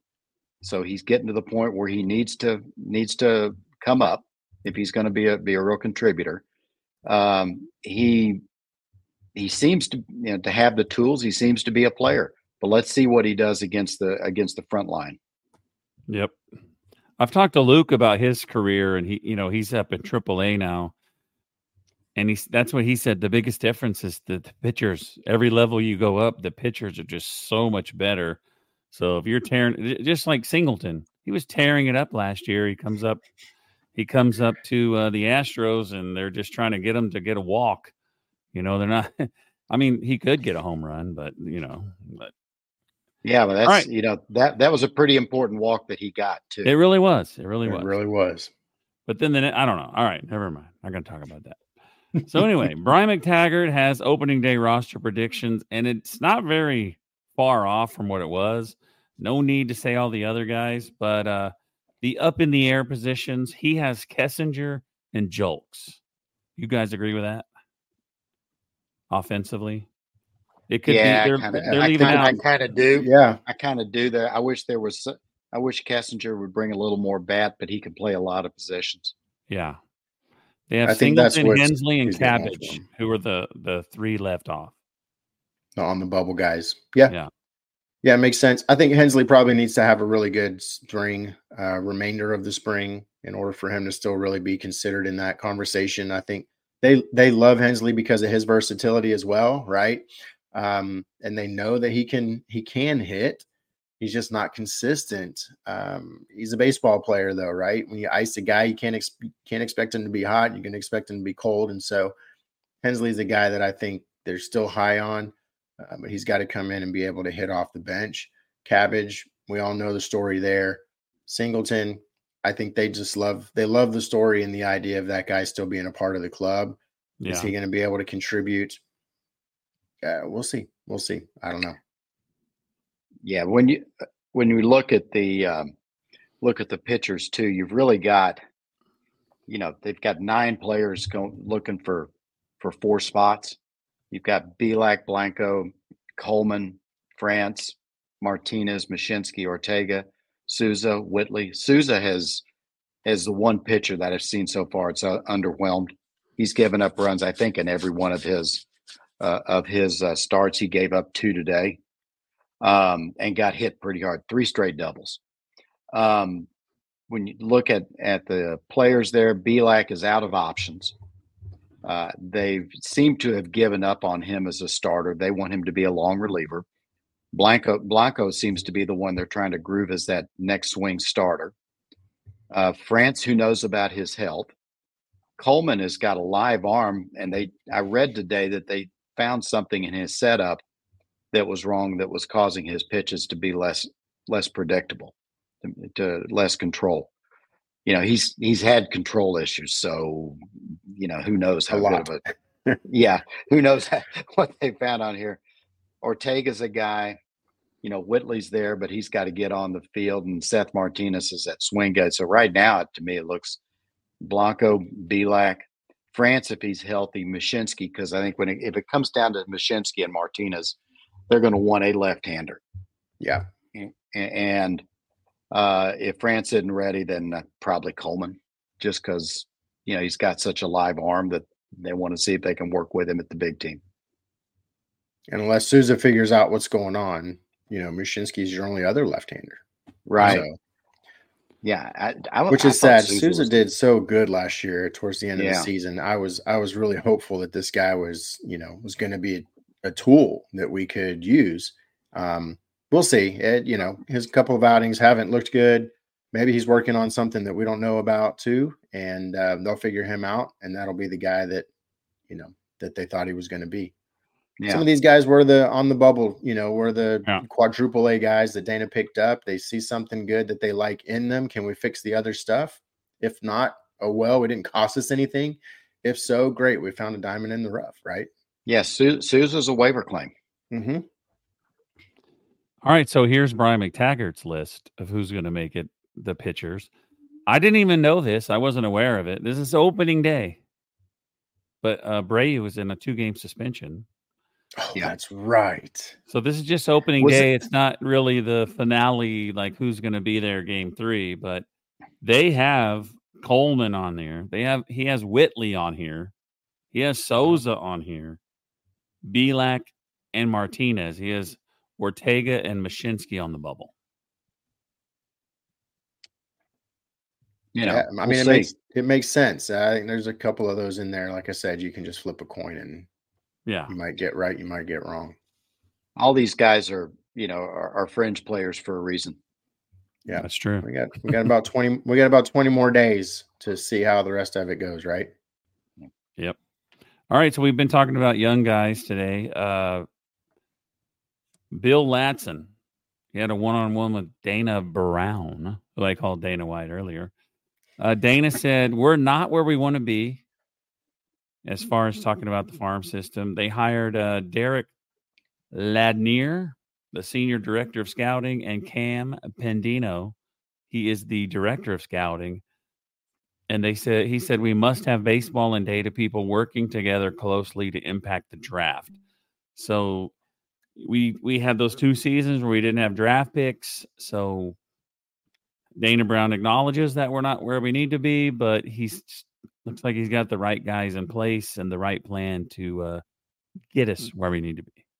so he's getting to the point where he needs to needs to come up if he's going to be a be a real contributor. Um, he. He seems to you know, to have the tools. He seems to be a player, but let's see what he does against the against the front line. Yep, I've talked to Luke about his career, and he, you know, he's up in triple A now, and he's that's what he said. The biggest difference is the, the pitchers. Every level you go up, the pitchers are just so much better. So if you're tearing, just like Singleton, he was tearing it up last year. He comes up, he comes up to uh, the Astros, and they're just trying to get him to get a walk. You know, they're not, I mean, he could get a home run, but, you know, but. Yeah, but that's, right. you know, that, that was a pretty important walk that he got, too. It really was. It really it was. It really was. But then, the, I don't know. All right, never mind. I'm going to talk about that. So anyway, Brian McTaggart has opening day roster predictions, and it's not very far off from what it was. No need to say all the other guys, but uh, the up in the air positions, he has Kessinger and Julks. You guys agree with that? Offensively, it could yeah, be they're, kinda, they're leaving I kinda, out. I kind of do. Yeah, I kind of do that. I wish there was. I wish Kessinger would bring a little more bat, but he could play a lot of positions. Yeah, they have I think that's Singleton, what Hensley, and he's getting Cabbage, who are the the three left off on the bubble guys. Yeah, yeah, yeah. It makes sense. I think Hensley probably needs to have a really good spring, uh, remainder of the spring, in order for him to still really be considered in that conversation. I think. They they love Hensley because of his versatility as well, right? Um, and they know that he can he can hit. He's just not consistent. Um, he's a baseball player, though, right? When you ice a guy, you can't ex- can't expect him to be hot. You can expect him to be cold. And so Hensley's a guy that I think they're still high on, uh, but he's got to come in and be able to hit off the bench. Cabbage, we all know the story there. Singleton. I think they just love they love the story and the idea of that guy still being a part of the club. Yeah. Is he going to be able to contribute? Uh, we'll see. We'll see. I don't know. Yeah, when you when you look at the um, look at the pitchers too, you've really got, you know, they've got nine players going looking for for four spots. You've got Bielak, Blanco, Coleman, France, Martinez, Mashinsky, Ortega, Souza, Whitley. Souza has has the one pitcher that I've seen so far. It's uh, underwhelmed. He's given up runs, I think, in every one of his uh, of his uh, starts. He gave up two today, um, and got hit pretty hard. Three straight doubles. Um, when you look at at the players there, Bielak is out of options. Uh, they seem to have given up on him as a starter. They want him to be a long reliever. Blanco Blanco seems to be the one they're trying to groove as that next swing starter. Uh, France, who knows about his health. Coleman has got a live arm, and they I read today that they found something in his setup that was wrong, that was causing his pitches to be less less predictable, to, to less control. You know, he's he's had control issues, so you know who knows how good of a yeah, who knows how, what they found on here. Ortega's a guy, you know, Whitley's there, but he's got to get on the field, and Seth Martinez is that swing guy. So right now, to me, it looks Blanco, Bielak, France if he's healthy, Mashinsky, because I think when it, if it comes down to Mashinsky and Martinez, they're going to want a left-hander. Yeah, and, and uh, if France isn't ready, then uh, probably Coleman, just because you know he's got such a live arm that they want to see if they can work with him at the big team. And unless Souza figures out what's going on, you know, Mashinsky's your only other left-hander. Right. So, yeah. I, I, which I is sad. Souza, Souza was, did so good last year towards the end yeah. of the season. I was I was really hopeful that this guy was, you know, was going to be a, a tool that we could use. Um, we'll see. It, you know, his couple of outings haven't looked good. Maybe he's working on something that we don't know about too, and uh, they'll figure him out, and that'll be the guy that, you know, that they thought he was going to be. Yeah. Some of these guys were the on the bubble, you know, were the yeah. quadruple A guys that Dana picked up. They see something good that they like in them. Can we fix the other stuff? If not, oh, well, it didn't cost us anything. If so, great. We found a diamond in the rough, right? Yes. Yeah, Su- Souza's a waiver claim. Mm-hmm. All right. So here's Brian McTaggart's list of who's going to make it, the pitchers. I didn't even know this. I wasn't aware of it. This is opening day. But uh, Bray was in a two-game suspension. Oh, yeah. That's right. So this is just opening Was day. it- It's not really the finale, like who's going to be there game three, but they have Coleman on there. They have he has Whitley on here. He has Souza on here. Bielak and Martinez. He has Ortega and Mashinsky on the bubble. You know, yeah, I mean, we'll it see. makes it makes sense. I think there's a couple of those in there. Like I said, you can just flip a coin and yeah, you might get right, you might get wrong. All these guys are, you know, are, are fringe players for a reason. Yeah, that's true. We got we got about twenty. We got about twenty more days to see how the rest of it goes. Right. Yep. All right. So we've been talking about young guys today. Uh, Bill Latson, he had a one-on-one with Dana Brown, who I called Dana White earlier. Uh, Dana said, we're not where we want to be as far as talking about the farm system. They hired uh, Derek Ladnier, the senior director of scouting, and Cam Pendino. He is the director of scouting. And they said, he said, we must have baseball and data people working together closely to impact the draft. So we, we had those two seasons where we didn't have draft picks. So Dana Brown acknowledges that we're not where we need to be, but he's looks like he's got the right guys in place and the right plan to uh, get us where we need to be.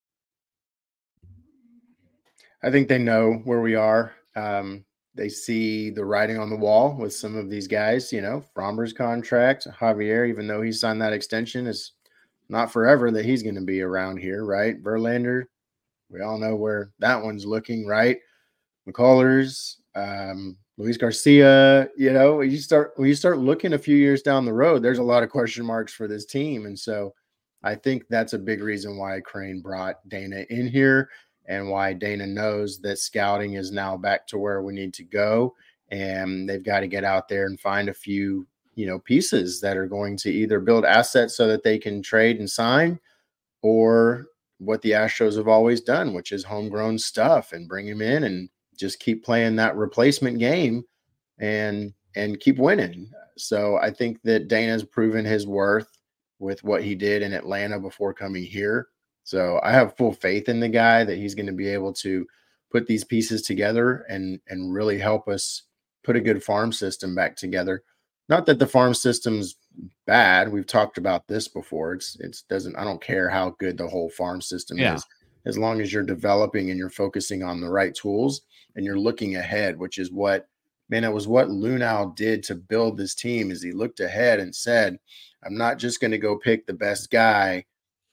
I think they know where we are. Um, they see the writing on the wall with some of these guys. You know, Frommer's contract, Javier, even though he signed that extension, is not forever that he's going to be around here, right? Verlander, we all know where that one's looking, right? McCullers, um, Luis Garcia, you know, when you start when you start looking a few years down the road, there's a lot of question marks for this team. And so I think that's a big reason why Crane brought Dana in here and why Dana knows that scouting is now back to where we need to go. And they've got to get out there and find a few, you know, pieces that are going to either build assets so that they can trade and sign, or what the Astros have always done, which is homegrown stuff, and bring him in and just keep playing that replacement game and and keep winning. So I think that Dana's proven his worth with what he did in Atlanta before coming here. So I have full faith in the guy that he's going to be able to put these pieces together and and really help us put a good farm system back together. Not that the farm system's bad. We've talked about this before. It's it's doesn't I don't care how good the whole farm system yeah. is, as long as you're developing and you're focusing on the right tools and you're looking ahead, which is what, man, it was what Lunau did to build this team. Is he looked ahead and said, I'm not just going to go pick the best guy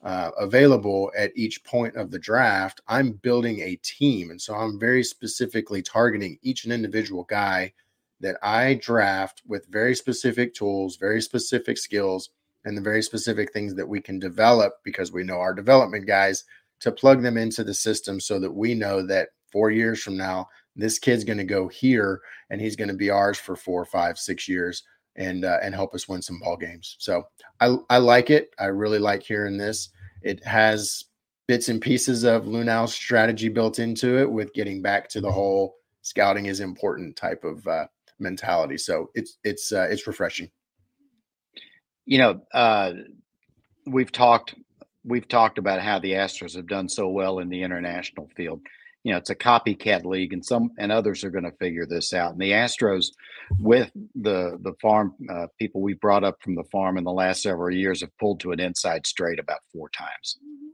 uh, available at each point of the draft, I'm building a team. And so I'm very specifically targeting each and individual guy that I draft with very specific tools, very specific skills, and the very specific things that we can develop because we know our development guys to plug them into the system so that we know that four years from now, this kid's going to go here and he's going to be ours for four, five, six years and uh, and help us win some ball games. So I, I like it. I really like hearing this. It has bits and pieces of Lunal's strategy built into it with getting back to the whole scouting is important type of uh, mentality. So it's it's uh, it's refreshing. You know, uh, we've talked we've talked about how the Astros have done so well in the international field. You know, it's a copycat league, and some and others are going to figure this out. And the Astros, with the the farm uh, people we brought up from the farm in the last several years, have pulled to an inside straight about four times.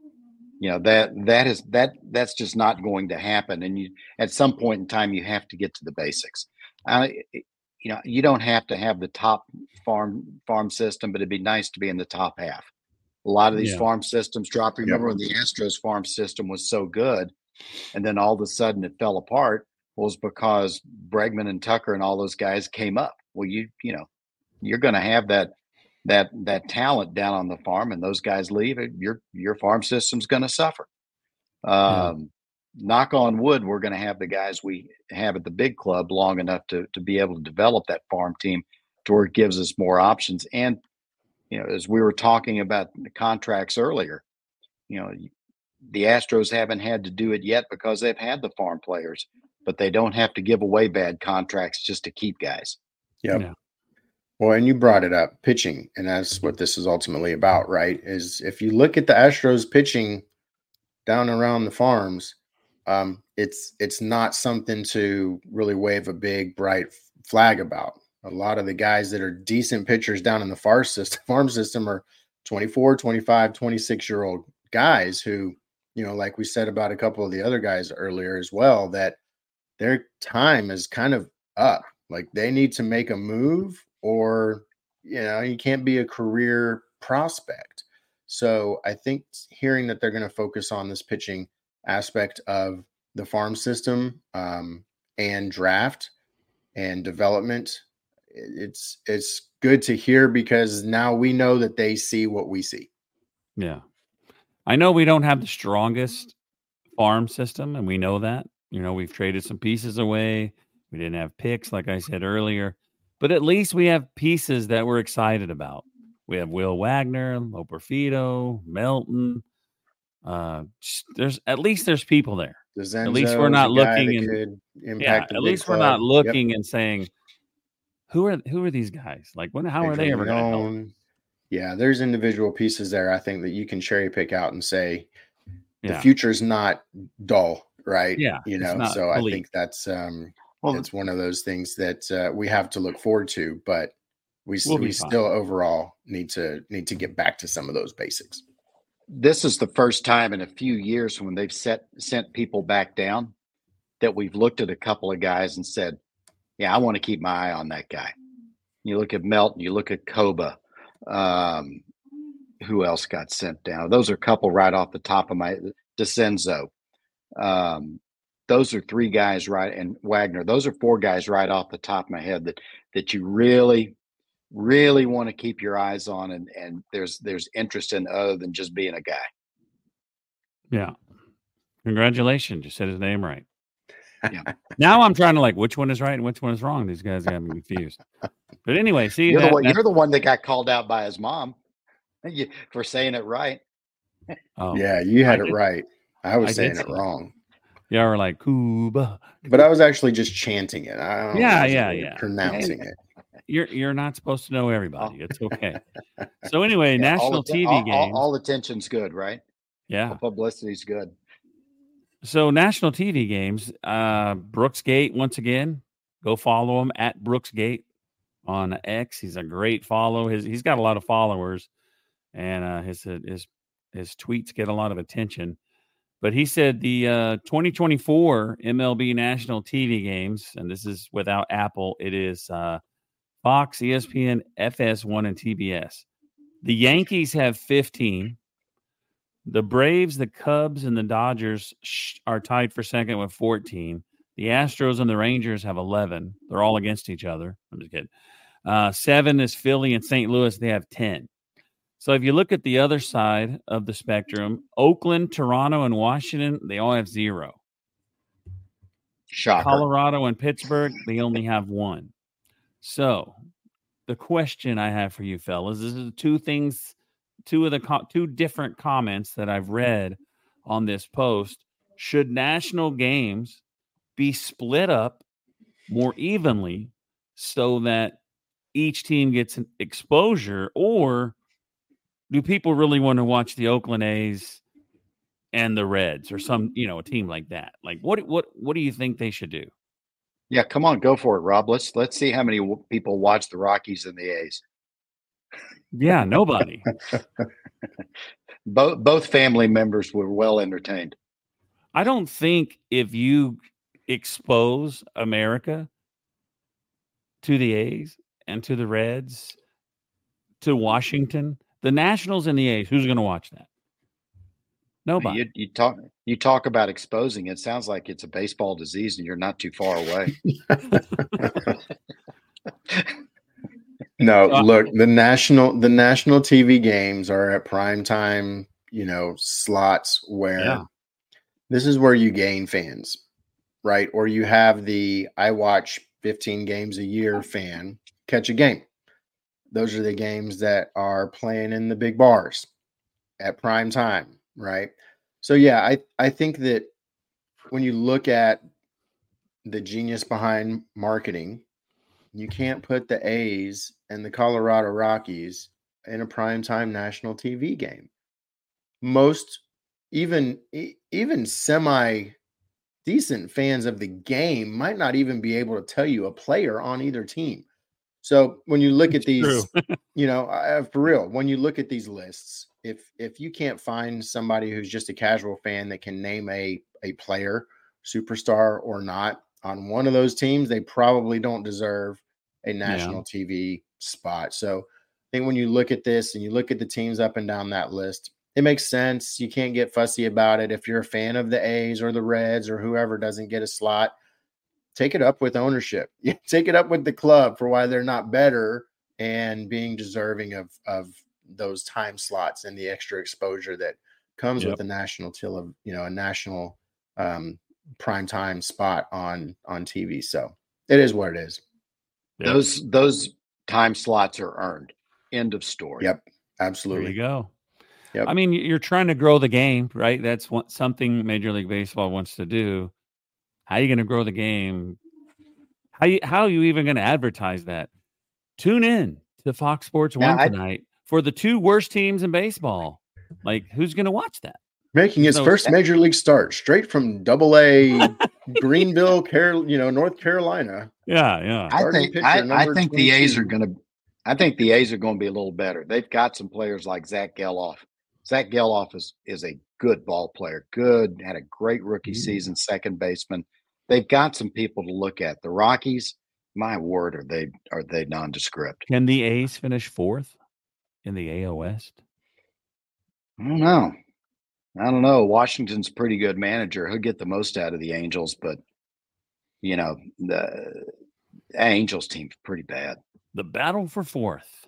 You know, that that is that that's just not going to happen. And you, at some point in time, you have to get to the basics. Uh, you know, you don't have to have the top farm farm system, but it'd be nice to be in the top half. A lot of these yeah. farm systems drop. Remember yep. when the Astros farm system was so good, and then all of a sudden it fell apart, was because Bregman and Tucker and all those guys came up. Well, you you know, you're going to have that that that talent down on the farm, and those guys leave. Your your farm system's going to suffer. Um, yeah. Knock on wood, we're going to have the guys we have at the big club long enough to to be able to develop that farm team to where it gives us more options. And you know, as we were talking about the contracts earlier, you know, the Astros haven't had to do it yet because they've had the farm players, but they don't have to give away bad contracts just to keep guys. Yep. Yeah. Well, and you brought it up, pitching, and that's what this is ultimately about, right? Is if you look at the Astros pitching down around the farms, um, it's it's not something to really wave a big, bright flag about. A lot of the guys that are decent pitchers down in the farm system, farm system are twenty-four, twenty-five, twenty-six-year-old guys who, you know, like we said about a couple of the other guys earlier as well, that their time is kind of up. Like they need to make a move or, you know, you can't be a career prospect. So I think hearing that they're going to focus on this pitching aspect of the farm system um, and draft and development, it's it's good to hear because now we know that they see what we see. Yeah. I know we don't have the strongest farm system, and we know that. You know, we've traded some pieces away. We didn't have picks, like I said earlier. But at least we have pieces that we're excited about. We have Will Wagner, Loperfido, Melton. Uh, there's at least there's people there. Zenzo, at least we're not looking and yeah, at least club. we're not looking yep. and saying, who are who are these guys? Like, when? How are they ever going to help? Yeah, there's individual pieces there, I think, that you can cherry pick out and say the yeah. future is not dull, right? Yeah, you know. So bleak. I think that's um, well, it's one of those things that uh, we have to look forward to, but we we'll we still overall need to need to get back to some of those basics. This is the first time in a few years when they've set sent people back down that we've looked at a couple of guys and said, "Yeah, I want to keep my eye on that guy." You look at Melton, you look at Koba. Um, who else got sent down? Those are a couple right off the top of my DeCenzo. Um, those are three guys right, and Wagner. Those are four guys right off the top of my head that that you really, really want to keep your eyes on, and and there's there's interest in other than just being a guy. Yeah, congratulations! You said his name right. Yeah. Now I'm trying to like which one is right and which one is wrong. These guys got me confused. But anyway, see, you're, that, the, one, you're the one that got called out by his mom for saying it right. Oh, yeah, you had I it did. right. I was I saying it wrong. Y'all were like Cuba, but I was actually just chanting it. I don't yeah, know yeah, yeah, pronouncing it. You're you're not supposed to know everybody. It's okay. So anyway, yeah, national the, T V all, games. All, all attention's good, right? Yeah, all publicity's good. So national T V games, uh, Brooks Gate once again. Go follow him at Brooks Gate on X. He's a great follow. His he's got a lot of followers, and uh, his his his tweets get a lot of attention. But he said the uh, twenty twenty-four M L B national T V games, and this is without Apple. It is uh, Fox, E S P N, F S one, and T B S. The Yankees have fifteen. The Braves, the Cubs, and the Dodgers sh- are tied for second with fourteen. The Astros and the Rangers have eleven. They're all against each other. I'm just kidding. Uh, seven is Philly and Saint Louis. They have ten. So if you look at the other side of the spectrum, Oakland, Toronto, and Washington, they all have zero. Shocker. Colorado and Pittsburgh, they only have one. So the question I have for you fellas, this is two things, two of the co- two different comments that I've read on this post. Should national games be split up more evenly so that each team gets an exposure, or do people really want to watch the Oakland A's and the Reds or some, you know, a team like that? Like, what what what do you think they should do? Yeah, come on, go for it, Rob. Let's let's see how many w- people watch the Rockies and the A's. Yeah, nobody. both both family members were well entertained. I don't think if you expose America to the A's and to the Reds, to Washington, the Nationals and the A's, who's going to watch that? Nobody. You, you talk you talk about exposing. It sounds like it's a baseball disease, and you're not too far away. No, look, the national the national T V games are at prime time, you know, slots where Yeah. this is where you gain fans, right? Or you have the I watch fifteen games a year fan catch a game. Those are the games that are playing in the big bars at prime time, right? So yeah, I I think that when you look at the genius behind marketing, you can't put the A's and the Colorado Rockies in a primetime national T V game. Most, even e- even semi decent fans of the game might not even be able to tell you a player on either team. So when you look at these, you know, uh, for real, when you look at these lists, if if you can't find somebody who's just a casual fan that can name a a player, superstar or not, on one of those teams, they probably don't deserve a national Yeah. T V spot. So I think when you look at this and you look at the teams up and down that list, it makes sense. You can't get fussy about it. If you're a fan of the A's or the Reds or whoever doesn't get a slot, take it up with ownership. Take it up with the club for why they're not better and being deserving of of those time slots and the extra exposure that comes Yep. with a national till of, you know, a national um prime time spot on on T V. So it is what it is. Yep. Those those time slots are earned. End of story. Yep, There absolutely. you go. Yep. I mean, you're trying to grow the game, right? That's what something Major League Baseball wants to do. How are you going to grow the game? How you how are you even going to advertise that? Tune in to Fox Sports Now, One I- tonight for the two worst teams in baseball. Like, who's going to watch that? Making his No, first that- major league start straight from double A Greenville, Carol, you know, North Carolina. Yeah, yeah. I Starting think pitcher, I, I number think the A's are twenty-two. going to. I think the A's are going to be a little better. They've got some players like Zach Geloff. Zach Geloff is is a good ball player. Good, had a great rookie Mm. season, second baseman. They've got some people to look at. The Rockies, my word, are they are they nondescript? Can the A's finish fourth in the A O West? I don't know. I don't know. Washington's a pretty good manager. He'll get the most out of the Angels, but you know the Angels team's pretty bad. The battle for fourth.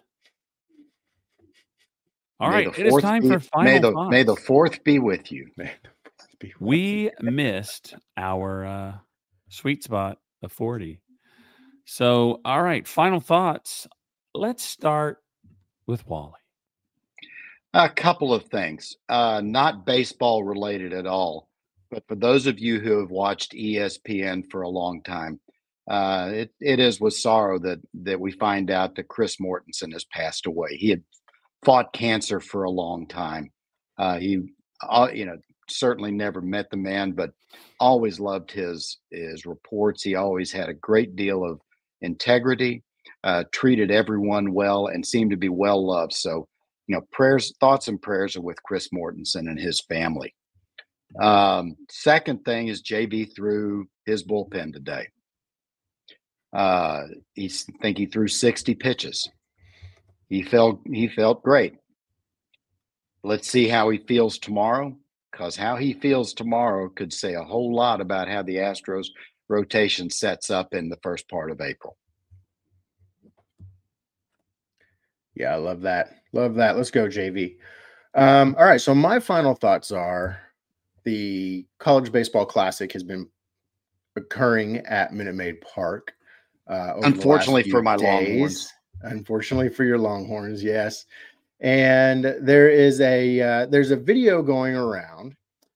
All May right, the it is fourth time be- for final May the thoughts. May the fourth be with you. We missed our uh, sweet spot of forty. So, all right, final thoughts. Let's start with Wally. A couple of things, uh, not baseball related at all, but for those of you who have watched E S P N for a long time, uh, it, it is with sorrow that that we find out that Chris Mortensen has passed away. He had fought cancer for a long time. Uh, he, uh, you know, certainly never met the man, but always loved his his reports. He always had a great deal of integrity, uh, treated everyone well, and seemed to be well loved. So, you know, prayers, thoughts, and prayers are with Chris Mortensen and his family. Um, second thing is J B threw his bullpen today. Uh, he I think he threw sixty pitches. He felt he felt great. let's see how he feels tomorrow, because how he feels tomorrow could say a whole lot about how the Astros rotation sets up in the first part of April. Yeah, I love that. Love that. Let's go, J V. Um, all right. So my final thoughts are the College Baseball Classic has been occurring at Minute Maid Park. Uh, over Unfortunately the last for my few days. Longhorns. Unfortunately for your Longhorns, yes. And there is a uh, there's a video going around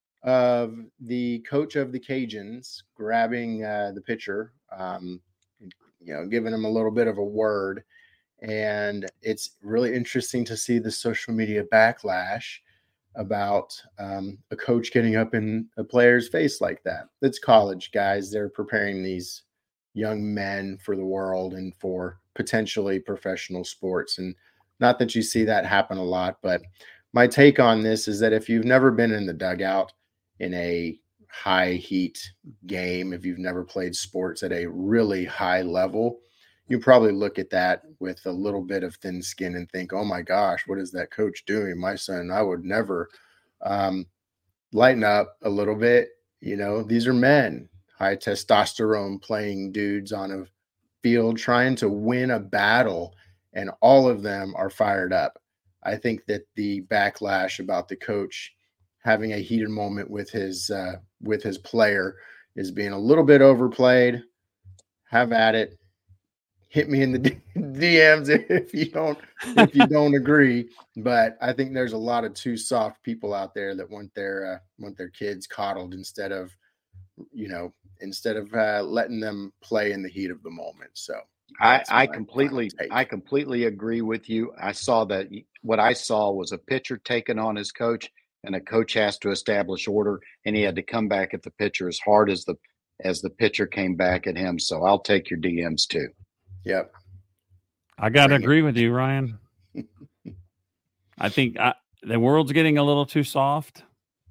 of the coach of the Cajuns grabbing uh, the pitcher, um, you know, giving him a little bit of a word. And it's really interesting to see the social media backlash about um, a coach getting up in a player's face like that. It's college, guys. They're preparing these young men for the world and for potentially professional sports. And not that you see that happen a lot, but my take on this is that if you've never been in the dugout in a high heat game, if you've never played sports at a really high level, you probably look at that with a little bit of thin skin and think, oh my gosh, what is that coach doing? My son, I would never um, lighten up a little bit. You know, these are men, high testosterone playing dudes on a field trying to win a battle, and all of them are fired up. I think that the backlash about the coach having a heated moment with his uh, with his player is being a little bit overplayed. Have at it. Hit me in the D Ms if you don't if you don't agree. But I think there's a lot of too soft people out there that want their uh, want their kids coddled instead of, you know, instead of uh, letting them play in the heat of the moment. So I, I completely I completely agree with you. I saw that what I saw was a pitcher taking on his coach, and a coach has to establish order, and he had to come back at the pitcher as hard as the as the pitcher came back at him. So I'll take your D Ms too. Yep. I got to agree with you, Ryan. I think I, the world's getting a little too soft.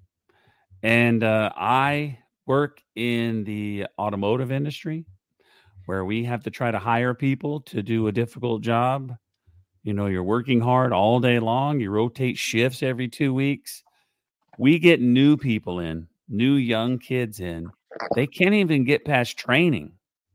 And uh, I work in the automotive industry where we have to try to hire people to do a difficult job. You know, you're working hard all day long. You rotate shifts every two weeks. We get new people in, new young kids in. They can't even get past training.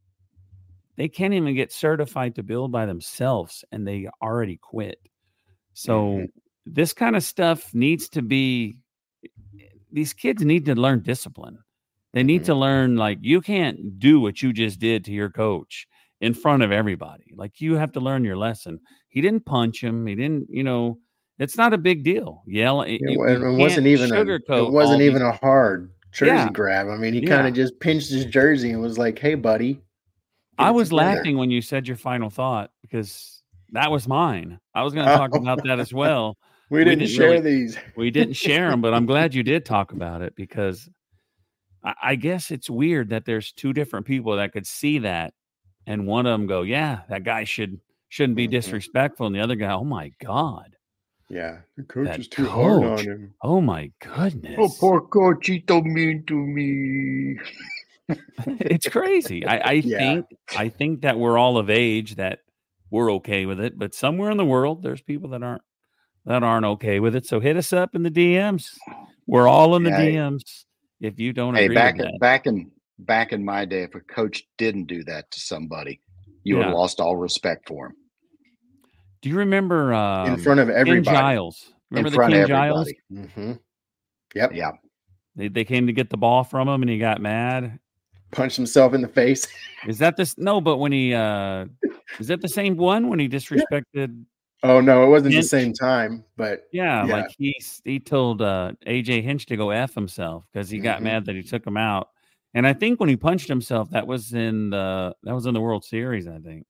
They can't even get certified to build by themselves, and they already quit. So mm-hmm. this kind of stuff needs to be, these kids need to learn discipline. They need mm-hmm. to learn, like, you can't do what you just did to your coach in front of everybody. Like, you have to learn your lesson. He didn't punch him. He didn't, you know, it's not a big deal. Yell. It, you, it, it wasn't even a, it wasn't even these, a hard jersey yeah. grab. I mean, he yeah. kind of just pinched his jersey and was like, hey, buddy. I was together. laughing when you said your final thought because that was mine. I was going to talk oh. about that as well. we, didn't we didn't share really, these. we didn't share them, but I'm glad you did talk about it because I, I guess it's weird that there's two different people that could see that, and one of them go, "Yeah, that guy should shouldn't be mm-hmm. disrespectful," and the other guy, "Oh my God." Yeah, the coach that is too coach. hard on him. Oh my goodness! Oh, poor coach, he's so mean to me. It's crazy. I, I yeah. think I think that we're all of age that we're okay with it, but somewhere in the world there's people that aren't that aren't okay with it. So hit us up in the D Ms. We're all in the yeah. D Ms. If you don't hey, agree back with that. back in back in my day, if a coach didn't do that to somebody, you yeah. would have lost all respect for him. Do you remember um, in front of everybody? Ken Giles. Remember in front the Ken of Giles? Mm-hmm. Yep. Yeah. They they came to get the ball from him, and he got mad. Punched himself in the face. Is that this? No, but when he uh, is that the same one when he disrespected? Oh no, it wasn't Hinch? the same time, but yeah, yeah. like he he told uh, A J Hinch to go F himself because he got mm-hmm. mad that he took him out. And I think when he punched himself, that was in the that was in the World Series. I think.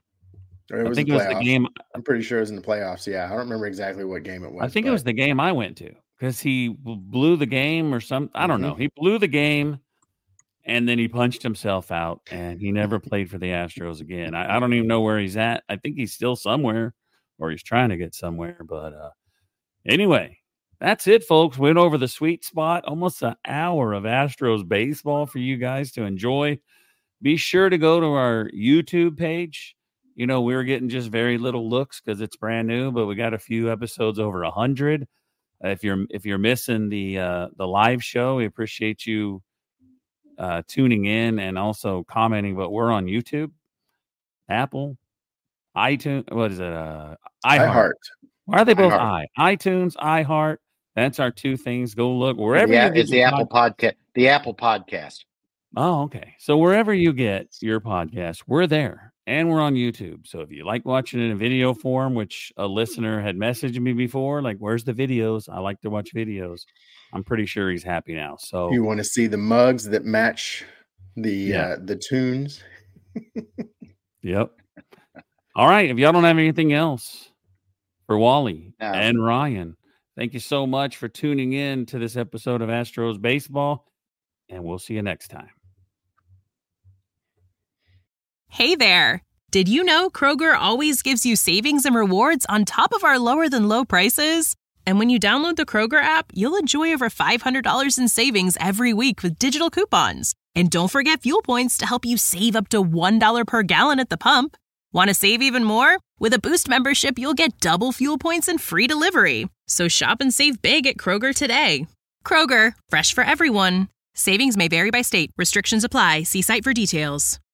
Or it was I think the it was the game. I'm pretty sure it was in the playoffs. Yeah, I don't remember exactly what game it was. I think but... it was the game I went to because he blew the game or something. I don't mm-hmm. know. He blew the game. And then he punched himself out, and he never played for the Astros again. I, I don't even know where he's at. I think he's still somewhere, or he's trying to get somewhere. But uh, anyway, that's it, folks. Went over the sweet spot. Almost an hour of Astros baseball for you guys to enjoy. Be sure to go to our YouTube page. You know, we were getting just very little looks because it's brand new, but we got a few episodes over one hundred. if you're if you're missing the uh, the live show, we appreciate you uh, tuning in and also commenting. But we're on YouTube, Apple, iTunes. What is it? Uh, iHeart. iHeart. Why are they both iHeart. i? iTunes, iHeart. That's our two things. Go look wherever Yeah, you get it's the your Apple pod- podcast. The Apple podcast. Oh, okay. So wherever you get your podcast, we're there, and we're on YouTube. So if you like watching it in video form, which a listener had messaged me before, like, "Where's the videos? I like to watch videos." I'm pretty sure he's happy now. So You want to see the mugs that match the Yeah. uh, the tunes? Yep. All right. If y'all don't have anything else for Wally No. and Ryan, thank you so much for tuning in to this episode of Astros Baseball, and we'll see you next time. Hey there! Did you know Kroger always gives you savings and rewards on top of our lower than low prices? And when you download the Kroger app, you'll enjoy over five hundred dollars in savings every week with digital coupons. And don't forget fuel points to help you save up to one dollar per gallon at the pump. Want to save even more? With a Boost membership, you'll get double fuel points and free delivery. So shop and save big at Kroger today. Kroger, fresh for everyone. Savings may vary by state. Restrictions apply. See site for details.